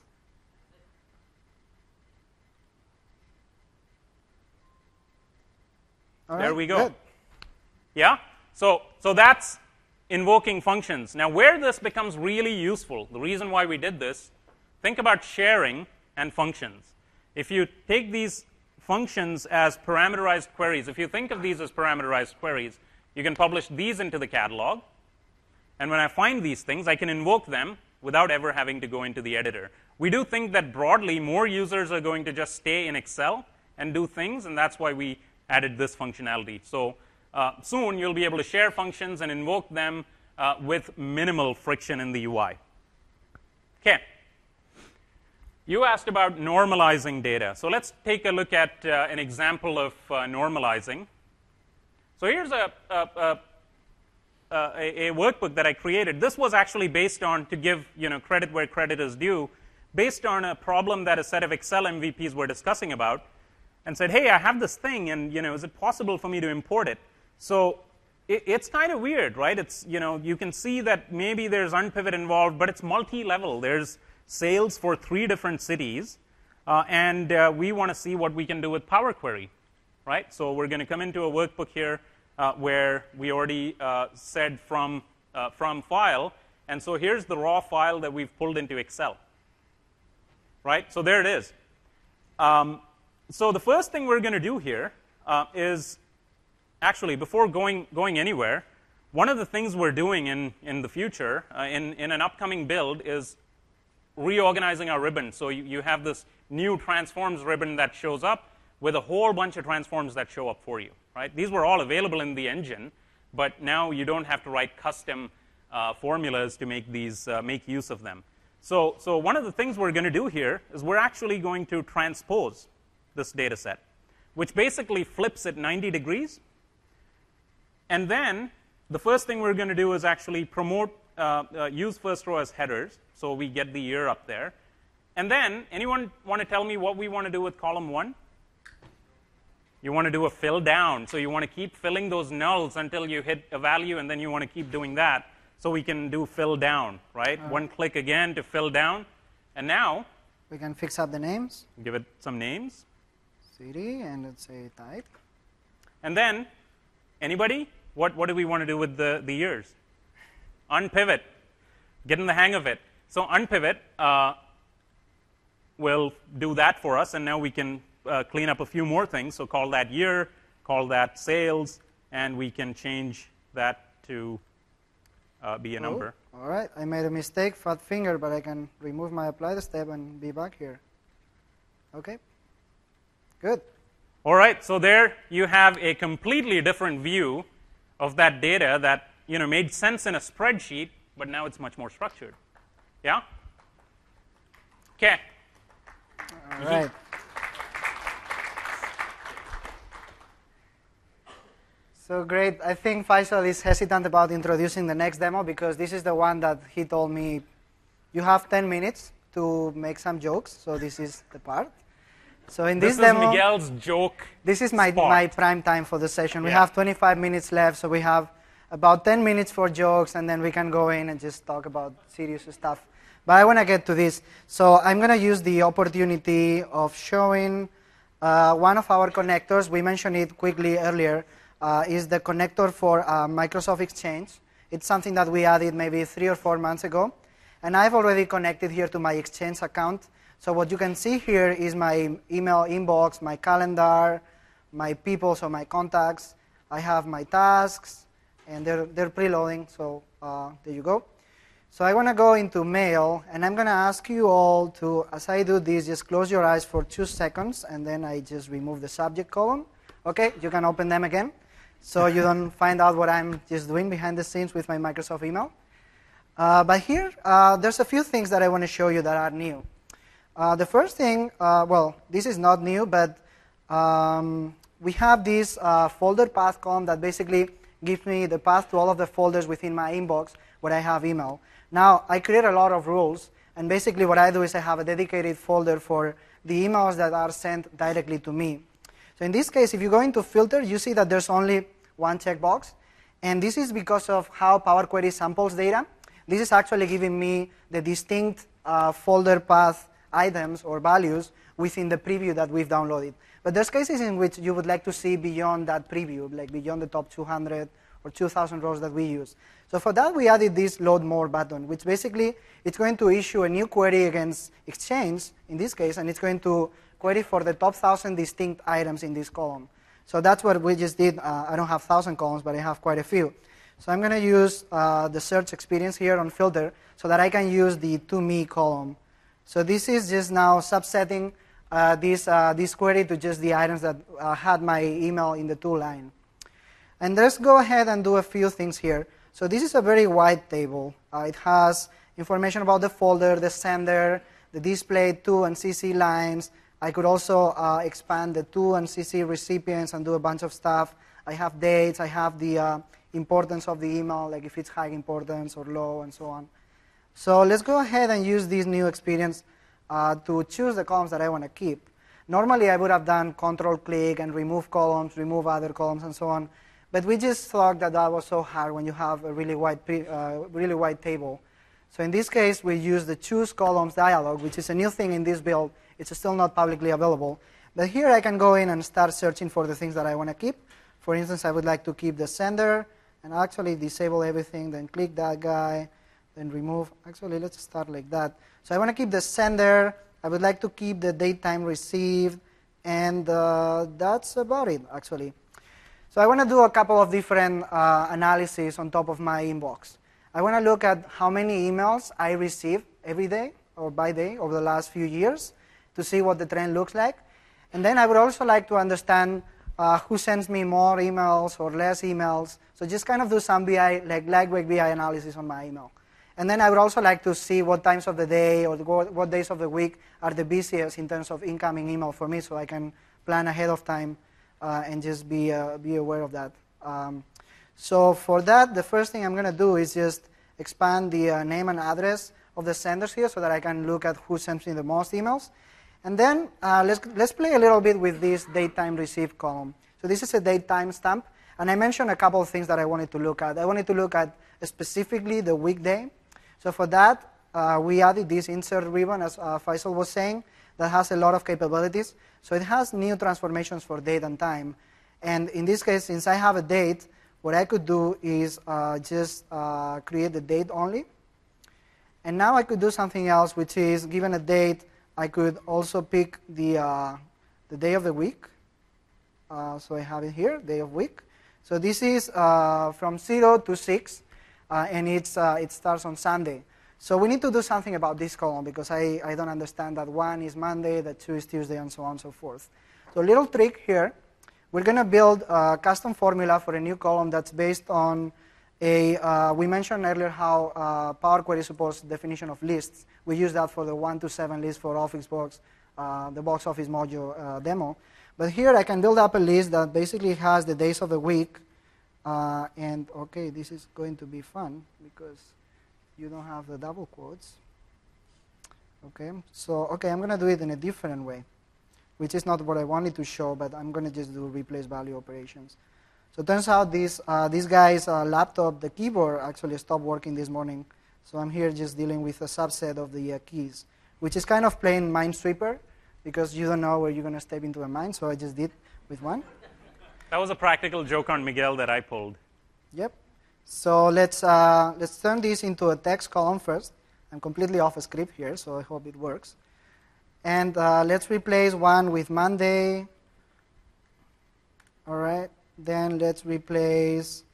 All there right, we go. Good. Yeah? So that's invoking functions. Now, where this becomes really useful, the reason why we did this, think about sharing and functions. If you take these functions as parameterized queries, if you think of these as parameterized queries, you can publish these into the catalog. And when I find these things, I can invoke them without ever having to go into the editor. We do think that broadly, more users are going to just stay in Excel and do things, and that's why we added this functionality. So soon, you'll be able to share functions and invoke them with minimal friction in the UI. Okay. You asked about normalizing data. So let's take a look at an example of normalizing. So here's a workbook that I created. This was actually based on, to give credit where credit is due, based on a problem that a set of Excel MVPs were discussing about, and said, hey, I have this thing, and is it possible for me to import it? So it's kind of weird, right? It's you can see that maybe there's unpivot involved, but it's multi-level. There's sales for 3 different cities, and we want to see what we can do with Power Query, right? So we're going to come into a workbook here where we already said from file, and so here's the raw file that we've pulled into Excel, right? So there it is. So the first thing we're going to do here is actually, before going anywhere, one of the things we're doing in the future, in an upcoming build, is reorganizing our ribbon. So you have this new transforms ribbon that shows up with a whole bunch of transforms that show up for you, right? These were all available in the engine, but now you don't have to write custom formulas to make these make use of them. So one of the things we're going to do here is we're actually going to transpose this data set, which basically flips it 90 degrees. And then the first thing we're going to do is actually promote use first row as headers, so we get the year up there. And then, anyone want to tell me what we want to do with column 1? You want to do a fill down. So you want to keep filling those nulls until you hit a value, and then you want to keep doing that. So we can do fill down, right? One click again to fill down. And now we can fix up the names. Give it some names. City, and let's say type. And then, anybody? What do we want to do with the years? Unpivot. Get in the hang of it. So unpivot will do that for us, and now we can clean up a few more things. So call that year, call that sales, and we can change that to be a number. All right, I made a mistake, fat finger, but I can remove my applied step and be back here. Okay, good. All right, so there you have a completely different view of that data that made sense in a spreadsheet, but now it's much more structured. Yeah? Okay. All right. So great. I think Faisal is hesitant about introducing the next demo because this is the one that he told me you have 10 minutes to make some jokes, so this is the part. So in This this is demo, Miguel's joke. this is my spot. prime time for the session. We Yeah. have 25 minutes left, so we have about 10 minutes for jokes, and then we can go in and just talk about serious stuff. But I want to get to this. So I'm going to use the opportunity of showing one of our connectors. We mentioned it quickly earlier, is the connector for Microsoft Exchange. It's something that we added maybe 3 or 4 months ago. And I've already connected here to my Exchange account. So what you can see here is my email inbox, my calendar, my people, so my contacts. I have my tasks, and they're preloading, so there you go. So I want to go into mail, and I'm going to ask you all to, as I do this, just close your eyes for 2 seconds, and then I just remove the subject column. Okay, you can open them again, so you don't find out what I'm just doing behind the scenes with my Microsoft email. But here, there's a few things that I want to show you that are new. The first thing, well, this is not new, but we have this folder path column that basically gives me the path to all of the folders within my inbox where I have email. Now, I create a lot of rules, and basically what I do is I have a dedicated folder for the emails that are sent directly to me. So in this case, if you go into filter, you see that there's only one checkbox, and this is because of how Power Query samples data. This is actually giving me the distinct folder path items or values within the preview that we've downloaded. But there's cases in which you would like to see beyond that preview, like beyond the top 200 or 2,000 rows that we use. So for that, we added this load more button, which basically it's going to issue a new query against Exchange, in this case, and it's going to query for the top 1,000 distinct items in this column. So that's what we just did. I don't have 1,000 columns, but I have quite a few. So I'm going to use the search experience here on filter so that I can use the to me column. So this is just now subsetting this query to just the items that had my email in the to line. And let's go ahead and do a few things here. So this is a very wide table. It has information about the folder, the sender, the display to and CC lines. I could also expand the to and CC recipients and do a bunch of stuff. I have dates. I have the importance of the email, like if it's high importance or low, and so on. So let's go ahead and use this new experience to choose the columns that I want to keep. Normally, I would have done control-click and remove columns, remove other columns, and so on. But we just thought that that was so hard when you have a really wide table. So in this case, we use the choose columns dialog, which is a new thing in this build. It's still not publicly available. But here I can go in and start searching for the things that I want to keep. For instance, I would like to keep the sender and actually disable everything, then click that guy, then remove. Actually, let's start like that. So I want to keep the sender. I would like to keep the date time received. And that's about it, actually. So I want to do a couple of different analyses on top of my inbox. I want to look at how many emails I receive every day or by day over the last few years to see what the trend looks like. And then I would also like to understand who sends me more emails or less emails. So just kind of do some BI, like lightweight BI analysis on my email. And then I would also like to see what times of the day or what days of the week are the busiest in terms of incoming email for me, so I can plan ahead of time and just be aware of that. So for that, the first thing I'm going to do is just expand the name and address of the senders here so that I can look at who sends me the most emails. And then let's play a little bit with this date time received column. So this is a date time stamp. And I mentioned a couple of things that I wanted to look at. I wanted to look at specifically the weekday. So for that, we added this insert ribbon, as Faisal was saying, that has a lot of capabilities. So it has new transformations for date and time. And in this case, since I have a date, what I could do is just create the date only. And now I could do something else, which is, given a date, I could also pick the day of the week. So I have it here, day of week. So this is from 0 to 6, and it starts on Sunday. So we need to do something about this column, because I don't understand that 1 is Monday, that 2 is Tuesday, and so on and so forth. So a little trick here. We're going to build a custom formula for a new column that's based on we mentioned earlier how Power Query supports definition of lists. We use that for the 1 to 7 list for OfficeBox, the Box Office Mojo demo. But here I can build up a list that basically has the days of the week. And okay, this is going to be fun because you don't have the double quotes. Okay, so I'm going to do it in a different way. which is not what I wanted to show, but I'm going to just do replace value operations. So it turns out this guy's laptop, the keyboard, actually stopped working this morning. So I'm here just dealing with a subset of the keys, which is kind of playing Minesweeper, because you don't know where you're going to step into a mine, so I just did with one. That was a practical joke on Miguel that I pulled. Yep. So let's turn this into a text column first. I'm completely off a script here, so I hope it works. And let's replace one with Monday. All right. Then let's replace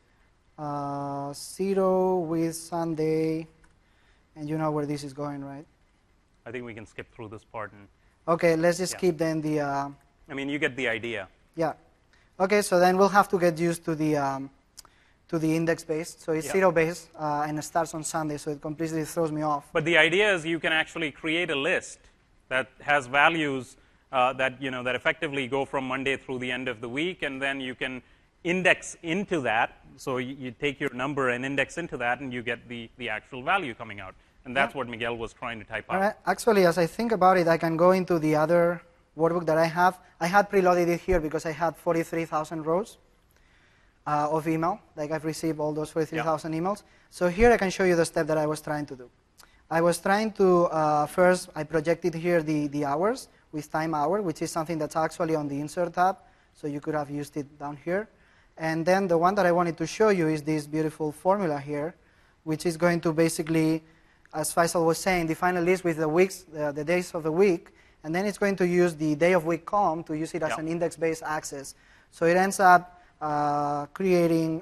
0 with Sunday. And you know where this is going, right? I think we can skip through this part. And Okay, let's just keep then the... I mean, you get the idea. Yeah. Okay, so then we'll have to get used to the index-based. So it's 0-based, and it starts on Sunday, so it completely throws me off. But the idea is you can actually create a list that has values that effectively go from Monday through the end of the week, and then you can index into that. So you take your number and index into that, and you get the actual value coming out. And that's what Miguel was trying to type out. All right. Actually, as I think about it, I can go into the other workbook that I have. I had preloaded it here because I had 43,000 rows of email. Like I've received all those 43,000 emails. So here I can show you the step that I was trying to do. I was trying to, first, I projected here the hours with time hour, which is something that's actually on the insert tab. So you could have used it down here. And then the one that I wanted to show you is this beautiful formula here, which is going to basically, as Faisal was saying, define a list with the weeks, the days of the week, and then it's going to use the day of week column to use it as an index-based access. So it ends up creating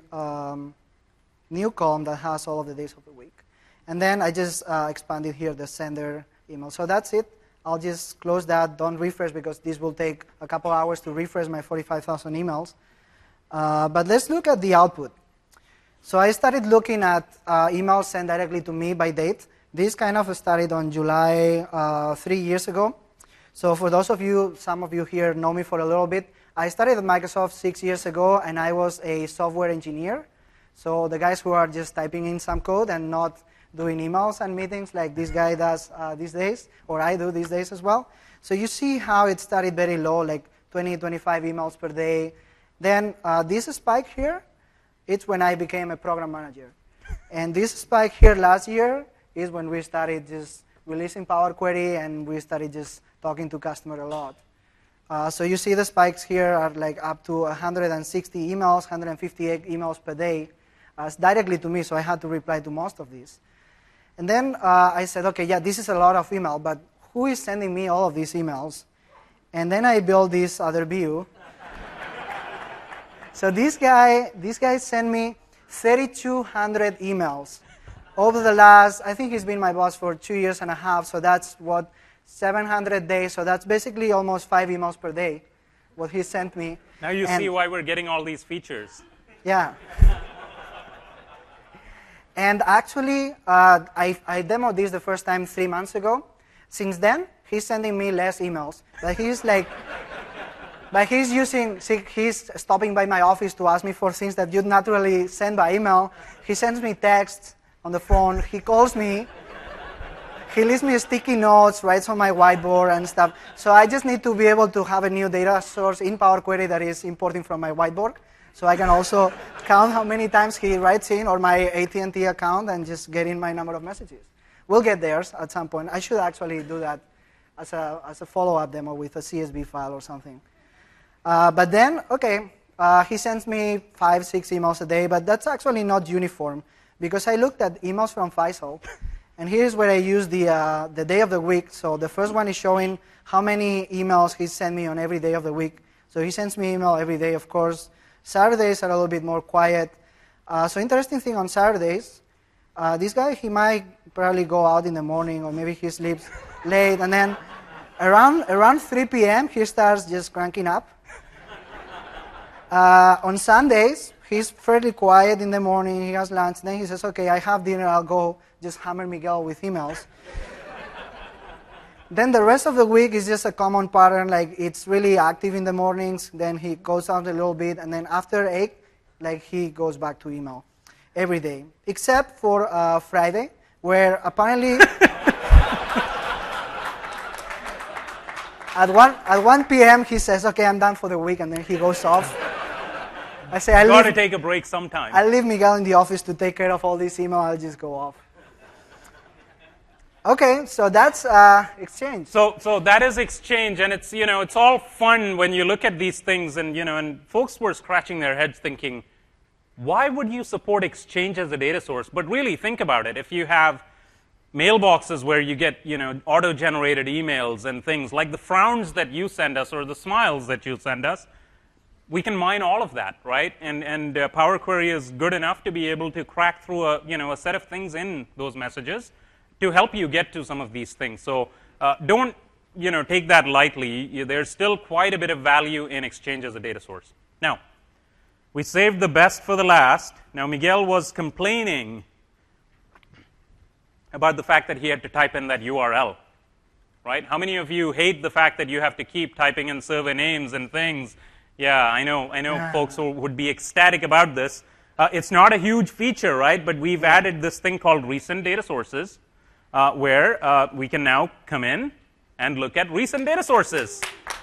new column that has all of the days of the week. And then I just expanded here the sender email. So that's it. I'll just close that, don't refresh, because this will take a couple hours to refresh my 45,000 emails. But let's look at the output. So I started looking at emails sent directly to me by date. This kind of started on July 3 years ago. So for those of you, some of you here know me for a little bit. I started at Microsoft 6 years ago, and I was a software engineer. So the guys who are just typing in some code and not doing emails and meetings like this guy does these days, or I do these days as well. So you see how it started very low, like 20, 25 emails per day. Then this spike here, it's when I became a program manager. And this spike here last year is when we started just releasing Power Query, and we started just talking to customer a lot. So you see the spikes here are like up to 160 emails, 158 emails per day, directly to me, so I had to reply to most of these. And then I said, okay, yeah, this is a lot of email, but who is sending me all of these emails? And then I built this other view. So this guy sent me 3,200 emails over the last, I think he's been my boss for 2 years and a half, so that's what, 700 days, so that's basically almost 5 emails per day, what he sent me. Now you see why we're getting all these features. Yeah. And actually, I demoed this the first time 3 months ago. Since then, he's sending me less emails. But he's like, he's stopping by my office to ask me for things that you'd naturally send by email. He sends me texts on the phone. He calls me. He leaves me sticky notes, writes on my whiteboard and stuff. So I just need to be able to have a new data source in Power Query that is importing from my whiteboard. So I can also count how many times he writes in, or my AT&T account, and just get in my number of messages. We'll get there at some point. I should actually do that as a follow-up demo with a CSV file or something. But then, okay, he sends me 5, 6 emails a day, but that's actually not uniform, because I looked at emails from Faisal, and here's where I use the day of the week. So the first one is showing how many emails he sent me on every day of the week. So he sends me email every day, of course. Saturdays are a little bit more quiet. So interesting thing on Saturdays, this guy, he might probably go out in the morning, or maybe he sleeps late, and then around 3 p.m., he starts just cranking up. On Sundays, he's fairly quiet in the morning, he has lunch, then he says, okay, I have dinner, I'll go just hammer Miguel with emails. Then the rest of the week is just a common pattern, like it's really active in the mornings, then he goes out a little bit, and then after 8, like he goes back to email every day, except for Friday, where apparently At 1 p.m., he says, okay, I'm done for the week, and then he goes off. I say, Got to take a break sometime. I leave Miguel in the office to take care of all this email. I'll just go off. Okay, so that's Exchange. So that is Exchange, and it's, it's all fun when you look at these things, and, and folks were scratching their heads thinking, why would you support Exchange as a data source? But really, think about it. If you have mailboxes where you get, auto-generated emails and things like the frowns that you send us or the smiles that you send us, we can mine all of that, right? And Power Query is good enough to be able to crack through a set of things in those messages to help you get to some of these things. So don't take that lightly. There's still quite a bit of value in Exchange as a data source. Now, we saved the best for the last. Now, Miguel was complaining about the fact that he had to type in that URL, right? How many of you hate the fact that you have to keep typing in server names and things? Yeah, I know folks who would be ecstatic about this. It's not a huge feature, right? But we've added this thing called recent data sources, where we can now come in and look at recent data sources.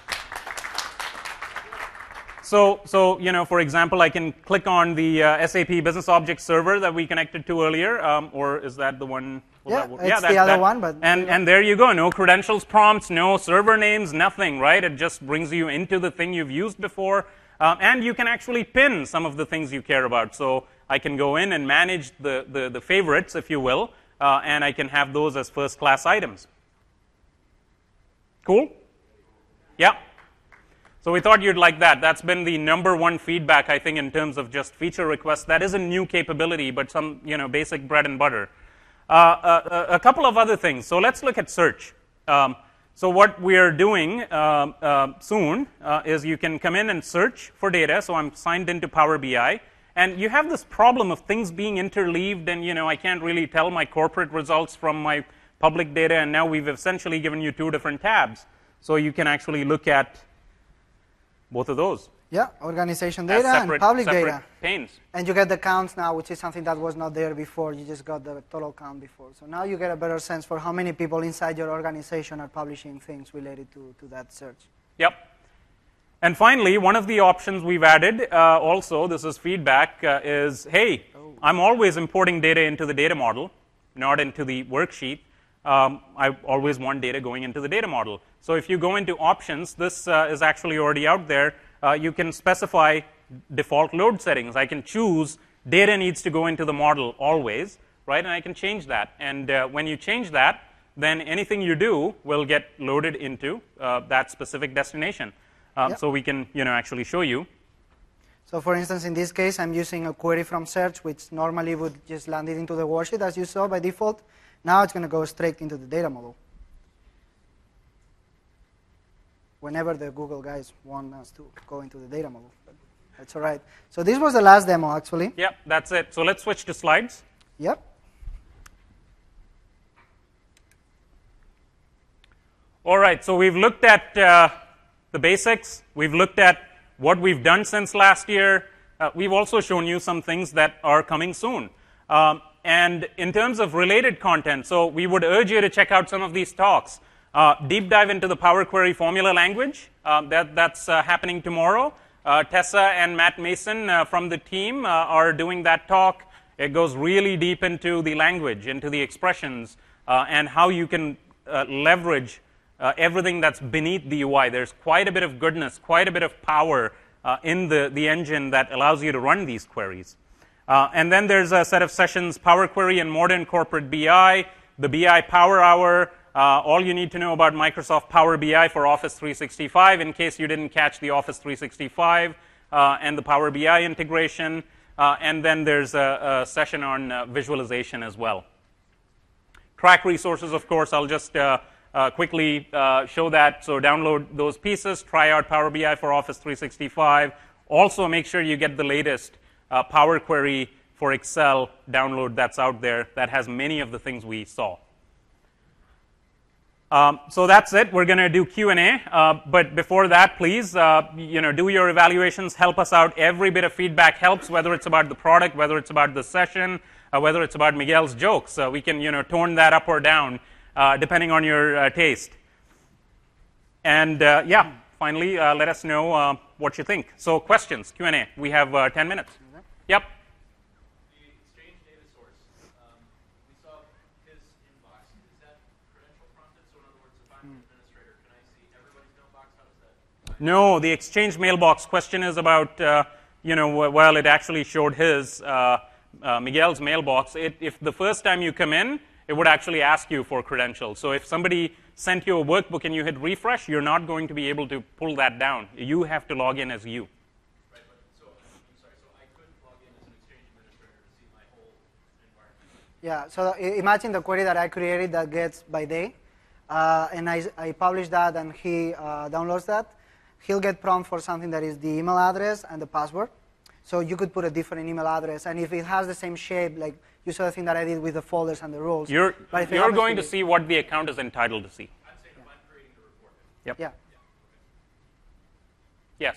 So for example, I can click on the SAP Business Object Server that we connected to earlier, or is that the one? It's the other one. But and there you go. No credentials prompts, no server names, nothing, right? It just brings you into the thing you've used before. And you can actually pin some of the things you care about. So I can go in and manage the favorites, if you will, and I can have those as first-class items. Cool? Yeah. So we thought you'd like that. That's been the #1 feedback, I think, in terms of just feature requests. That is a new capability, but some basic bread and butter. A couple of other things. So let's look at search. So what we are doing soon is you can come in and search for data. So I'm signed into Power BI. And you have this problem of things being interleaved, and I can't really tell my corporate results from my public data. And now we've essentially given you 2 different tabs. So you can actually look at both of those. Yeah, organization data and public data. Panes. And you get the counts now, which is something that was not there before. You just got the total count before. So now you get a better sense for how many people inside your organization are publishing things related to that search. Yep. And finally, one of the options we've added also, this is feedback, is, hey, I'm always importing data into the data model, not into the worksheet. I always want data going into the data model. So if you go into options, this is actually already out there. You can specify default load settings. I can choose data needs to go into the model always, right? And I can change that. And when you change that, then anything you do will get loaded into that specific destination. So we can actually show you. So for instance, in this case, I'm using a query from search, which normally would just land it into the worksheet, as you saw by default. Now it's going to go straight into the data model. Whenever the Google guys want us to go into the data model. But that's all right. So this was the last demo, actually. Yep, that's it. So let's switch to slides. Yep. All right, so we've looked at the basics. We've looked at what we've done since last year. We've also shown you some things that are coming soon. And in terms of related content, so we would urge you to check out some of these talks. Deep dive into the Power Query formula language. That's happening tomorrow. Tessa and Matt Mason from the team are doing that talk. It goes really deep into the language, into the expressions, and how you can leverage everything that's beneath the UI. There's quite a bit of goodness, quite a bit of power in the engine that allows you to run these queries. And then there's a set of sessions, Power Query and Modern Corporate BI, the BI Power Hour, all you need to know about Microsoft Power BI for Office 365 in case you didn't catch the Office 365 and the Power BI integration. And then there's a session on visualization as well. Track resources, of course, I'll just quickly show that. So download those pieces, try out Power BI for Office 365. Also make sure you get the latest Power Query for Excel download that's out there that has many of the things we saw. So that's it. We're going to do Q&A. But before that, please, do your evaluations. Help us out. Every bit of feedback helps, whether it's about the product, whether it's about the session, whether it's about Miguel's jokes. We can, tone that up or down, depending on your taste. And yeah, finally, let us know what you think. So questions, Q&A. We have 10 minutes. Yep. The Exchange data source, we saw his inbox. Is that credential prompted? So in other words, if I'm an administrator, can I see everybody's mailbox? How does that? No, the Exchange mailbox question is about, well, it actually showed his, Miguel's mailbox. If the first time you come in, it would actually ask you for credentials. So if somebody sent you a workbook and you hit refresh, you're not going to be able to pull that down. You have to log in as you. Right, but so I'm sorry, so I could log in as an Exchange administrator to see my whole environment. Yeah, so imagine the query that I created that gets by day, and I publish that and he downloads that. He'll get prompt for something that is the email address and the password. So you could put a different email address, and if it has the same shape, like you saw the thing that I did with the folders and the rules. You're going to see what the account is entitled to see. I'm saying if I'm creating the report. Yep. Yeah. Yes.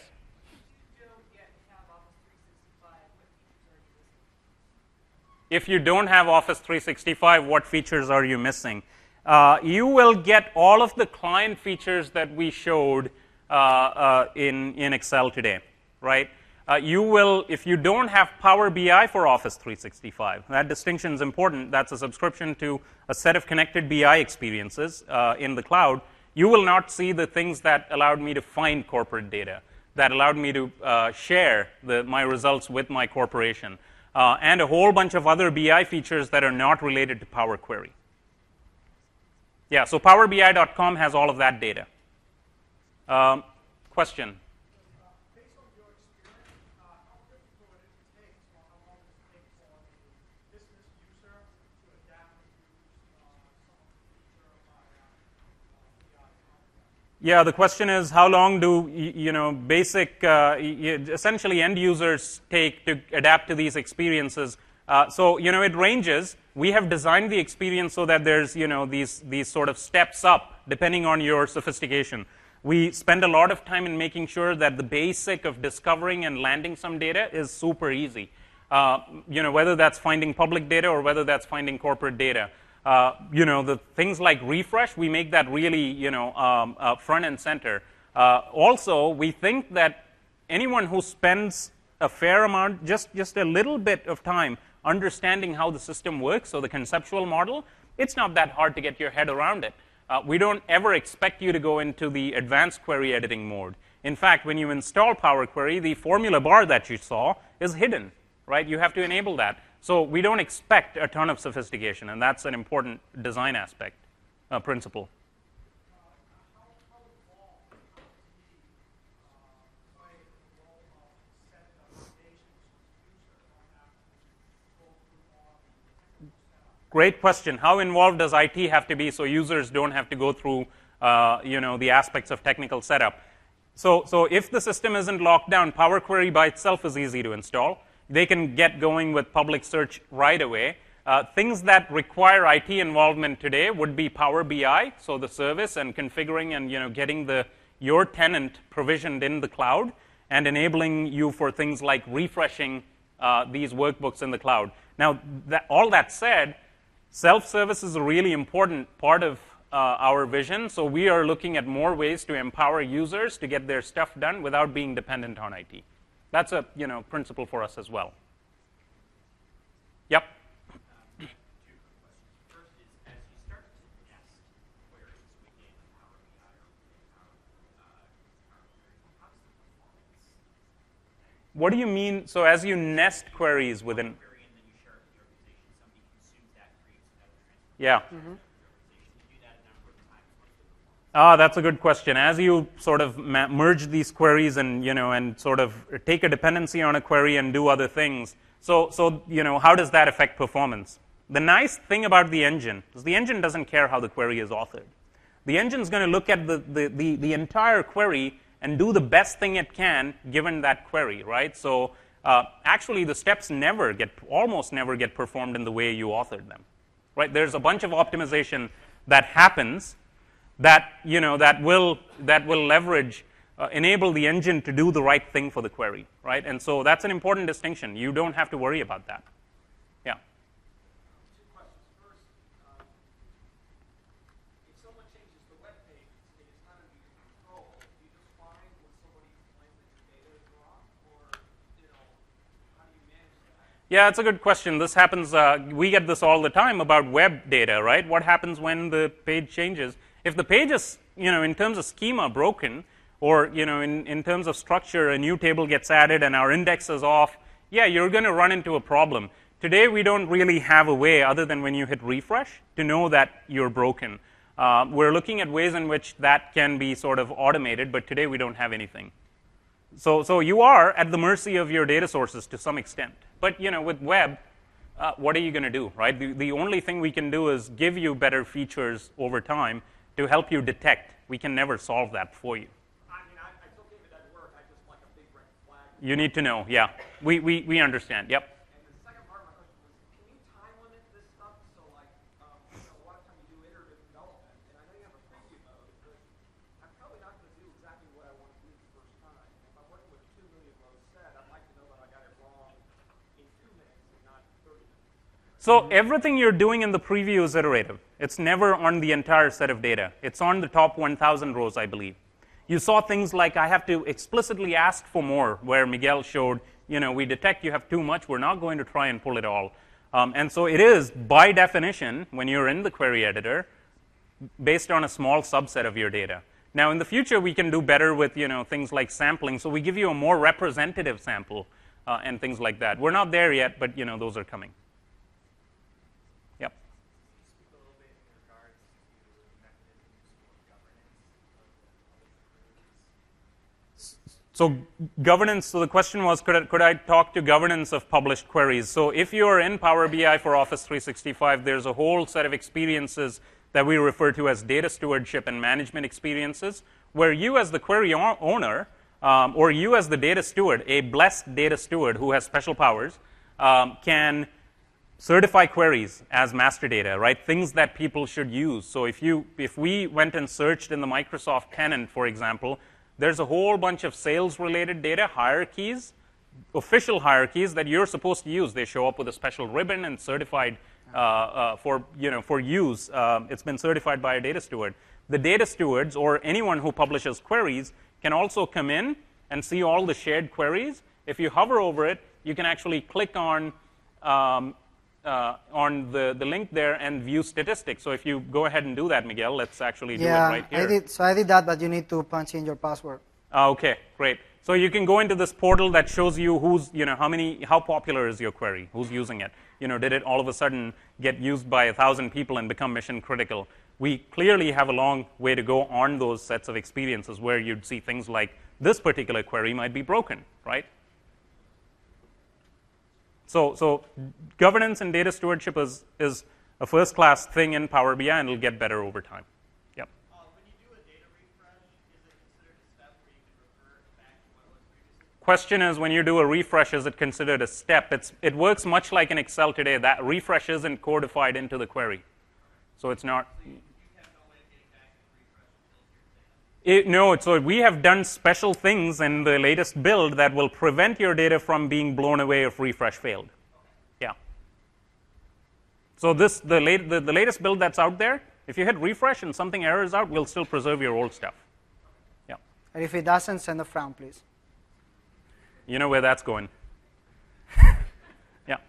If you don't have Office 365, what features are you missing? You will get all of the client features that we showed in Excel today, right? You will, if you don't have Power BI for Office 365, that distinction is important. That's a subscription to a set of connected BI experiences in the cloud. You will not see the things that allowed me to find corporate data, that allowed me to share my results with my corporation, and a whole bunch of other BI features that are not related to Power Query. Yeah, so PowerBI.com has all of that data. Question? Based on your experience, how difficult would it take, or how long does it take for a business user to adapt and use some of the feature by BI? Yeah, the question is how long do basic, essentially end users take to adapt to these experiences? So it ranges. We have designed the experience so that there's these sort of steps up depending on your sophistication. We spend a lot of time in making sure that the basic of discovering and landing some data is super easy. Whether that's finding public data or whether that's finding corporate data. The things like refresh, we make that really, front and center. Also, we think that anyone who spends a fair amount, just a little bit of time understanding how the system works, so the conceptual model, it's not that hard to get your head around it. We don't ever expect you to go into the advanced query editing mode. In fact, when you install Power Query, the formula bar that you saw is hidden, right? You have to enable that. So we don't expect a ton of sophistication, and that's an important design aspect, principle. Great question. How involved does IT have to be so users don't have to go through, the aspects of technical setup? So if the system isn't locked down, Power Query by itself is easy to install. They can get going with public search right away. Things that require IT involvement today would be Power BI, so the service and configuring and getting your tenant provisioned in the cloud and enabling you for things like refreshing these workbooks in the cloud. Now, all that said, self-service is a really important part of our vision, so we are looking at more ways to empower users to get their stuff done without being dependent on IT. That's a principle for us as well. Yep. Two quick questions. First is, as you start to nest queries within Power BI or within Power Query, how does the performance? What do you mean? So as you nest queries within... Query and then you share it with the organization, somebody consumes that, creates another transformation. Yeah. You do that a number of times. What's the performance? That's a good question. As you sort of merge these queries and and sort of take a dependency on a query and do other things, so how does that affect performance? The nice thing about the engine is the engine doesn't care how the query is authored. The engine is going to look at the entire query and do the best thing it can given that query, right? So actually, the steps almost never get performed in the way you authored them, right? There's a bunch of optimization that happens that will leverage, enable the engine to do the right thing for the query, right? And so that's an important distinction. You don't have to worry about that. Yeah. Two questions. First, if someone changes the web page, it is not unusual to Yeah, it's a good question. This happens, we get this all the time about web data, right? What happens when the page changes? If the page is, in terms of schema broken, or, in terms of structure, a new table gets added and our index is off, yeah, you're going to run into a problem. Today, we don't really have a way, other than when you hit refresh, to know that you're broken. We're looking at ways in which that can be sort of automated, but today we don't have anything. So you are at the mercy of your data sources to some extent. But with web, what are you going to do, right? The only thing we can do is give you better features over time to help you detect. We can never solve that for you. I mean, I still think it doesn't work. I just like a big red flag. You need to know, yeah. We understand, yep. And the second part of my question was, can you time limit this stuff? So, like, a lot of times you do iterative development, and I know you have a preview mode, but I'm probably not going to do exactly what I want to do the first time. If I'm working with a 2 million row set, I'd like to know that I got it wrong in 2 minutes and not 30 minutes. So everything you're doing in the preview is iterative. It's never on the entire set of data. It's on the top 1,000 rows, I believe. You saw things like I have to explicitly ask for more, where Miguel showed, we detect you have too much. We're not going to try and pull it all. And so it is, by definition, when you're in the query editor, based on a small subset of your data. Now, in the future, we can do better with things like sampling. So we give you a more representative sample and things like that. We're not there yet, but those are coming. Yep. Speak a little bit in regards to mechanisms for governance of So governance, so the question was, could I talk to governance of published queries? So if you're in Power BI for Office 365, there's a whole set of experiences that we refer to as data stewardship and management experiences, where you as the query owner, or you as the data steward, a blessed data steward who has special powers, can certify queries as master data, right? Things that people should use. So if we went and searched in the Microsoft tenant, for example, there's a whole bunch of sales-related data hierarchies, official hierarchies that you're supposed to use. They show up with a special ribbon and certified for use. It's been certified by a data steward. The data stewards, or anyone who publishes queries, can also come in and see all the shared queries. If you hover over it, you can actually click on the link there and view statistics. So if you go ahead and do that, Miguel, let's actually do it right here. I did that, but you need to punch in your password. Okay, great. So you can go into this portal that shows you who's, how popular is your query, who's using it. Did it all of a sudden get used by 1,000 people and become mission critical? We clearly have a long way to go on those sets of experiences where you'd see things like this particular query might be broken, right? So governance and data stewardship is a first-class thing in Power BI, and it'll get better over time. Yep. When you do a data refresh, is it considered a step where you can refer back to what was previously? Question is, when you do a refresh, is it considered a step? It works much like in Excel today. That refresh isn't codified into the query. So it's not. So you have no way of getting back to the refresh until your data. No, so we have done special things in the latest build that will prevent your data from being blown away if refresh failed. Yeah. So the latest build that's out there, if you hit refresh and something errors out, we'll still preserve your old stuff. Yeah. And if it doesn't, send a frown, please. You know where that's going. Yeah.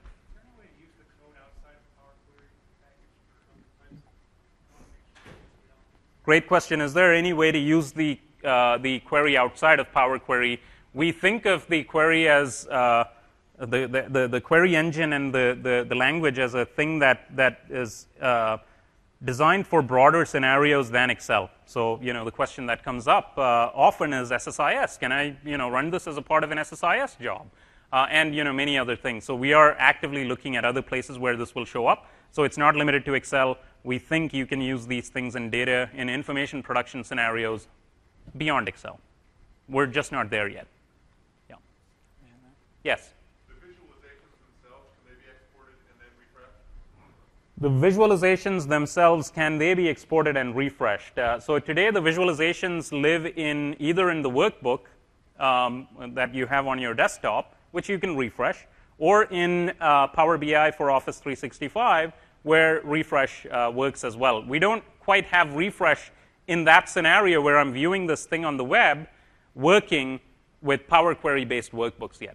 Great question. Is there any way to use the query outside of Power Query? We think of the query as the query engine and the language as a thing that is designed for broader scenarios than Excel. So the question that comes up often is SSIS. Can I run this as a part of an SSIS job? And many other things. So we are actively looking at other places where this will show up. So it's not limited to Excel. We think you can use these things in data, in information production scenarios beyond Excel. We're just not there yet. Yeah. Yes? The visualizations themselves, can they be exported and then refreshed? The visualizations themselves, can they be exported and refreshed? So today the visualizations live either in the workbook that you have on your desktop, which you can refresh, or in Power BI for Office 365, where refresh works as well. We don't quite have refresh in that scenario where I'm viewing this thing on the web working with Power Query-based workbooks yet.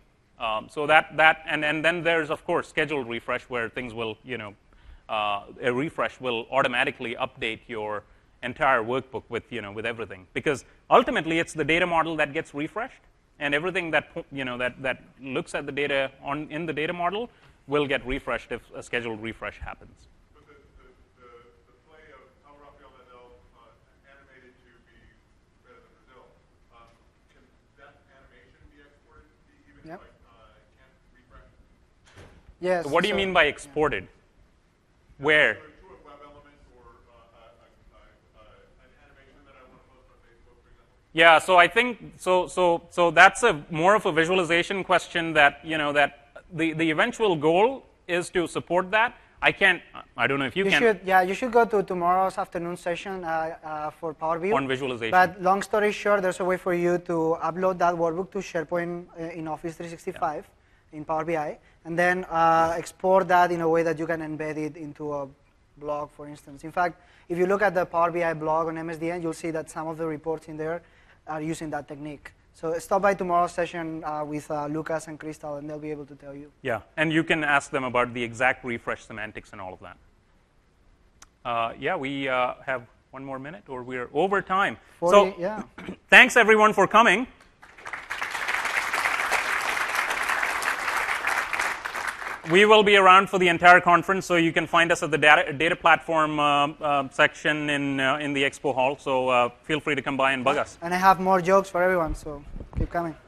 So and then there's, of course, scheduled refresh where things will, a refresh will automatically update your entire workbook with, with everything. Because ultimately, it's the data model that gets refreshed, and everything that, that looks at the data in the data model will get refreshed if a scheduled refresh happens. But the play of how Rafael Nadal animated to be better than Brazil, can that animation be exported even Yep. if I can't refresh? Yes. So what do you mean by exported? Where? To a web element or an animation that I want to post on Facebook, for example? Yeah, so I think so that's more of a visualization question that that the eventual goal is to support that. I don't know if you can. You should go to tomorrow's afternoon session for Power BI. On visualization. But long story short, there's a way for you to upload that workbook to SharePoint in Office 365 in Power BI, and then export that in a way that you can embed it into a blog, for instance. In fact, if you look at the Power BI blog on MSDN, you'll see that some of the reports in there are using that technique. So stop by tomorrow's session with Lucas and Crystal, and they'll be able to tell you. Yeah, and you can ask them about the exact refresh semantics and all of that. We have one more minute, or we're over time. 40, so, thanks everyone for coming. We will be around for the entire conference, so you can find us at the data platform section in the expo hall. So feel free to come by and bug us. And I have more jokes for everyone, so keep coming.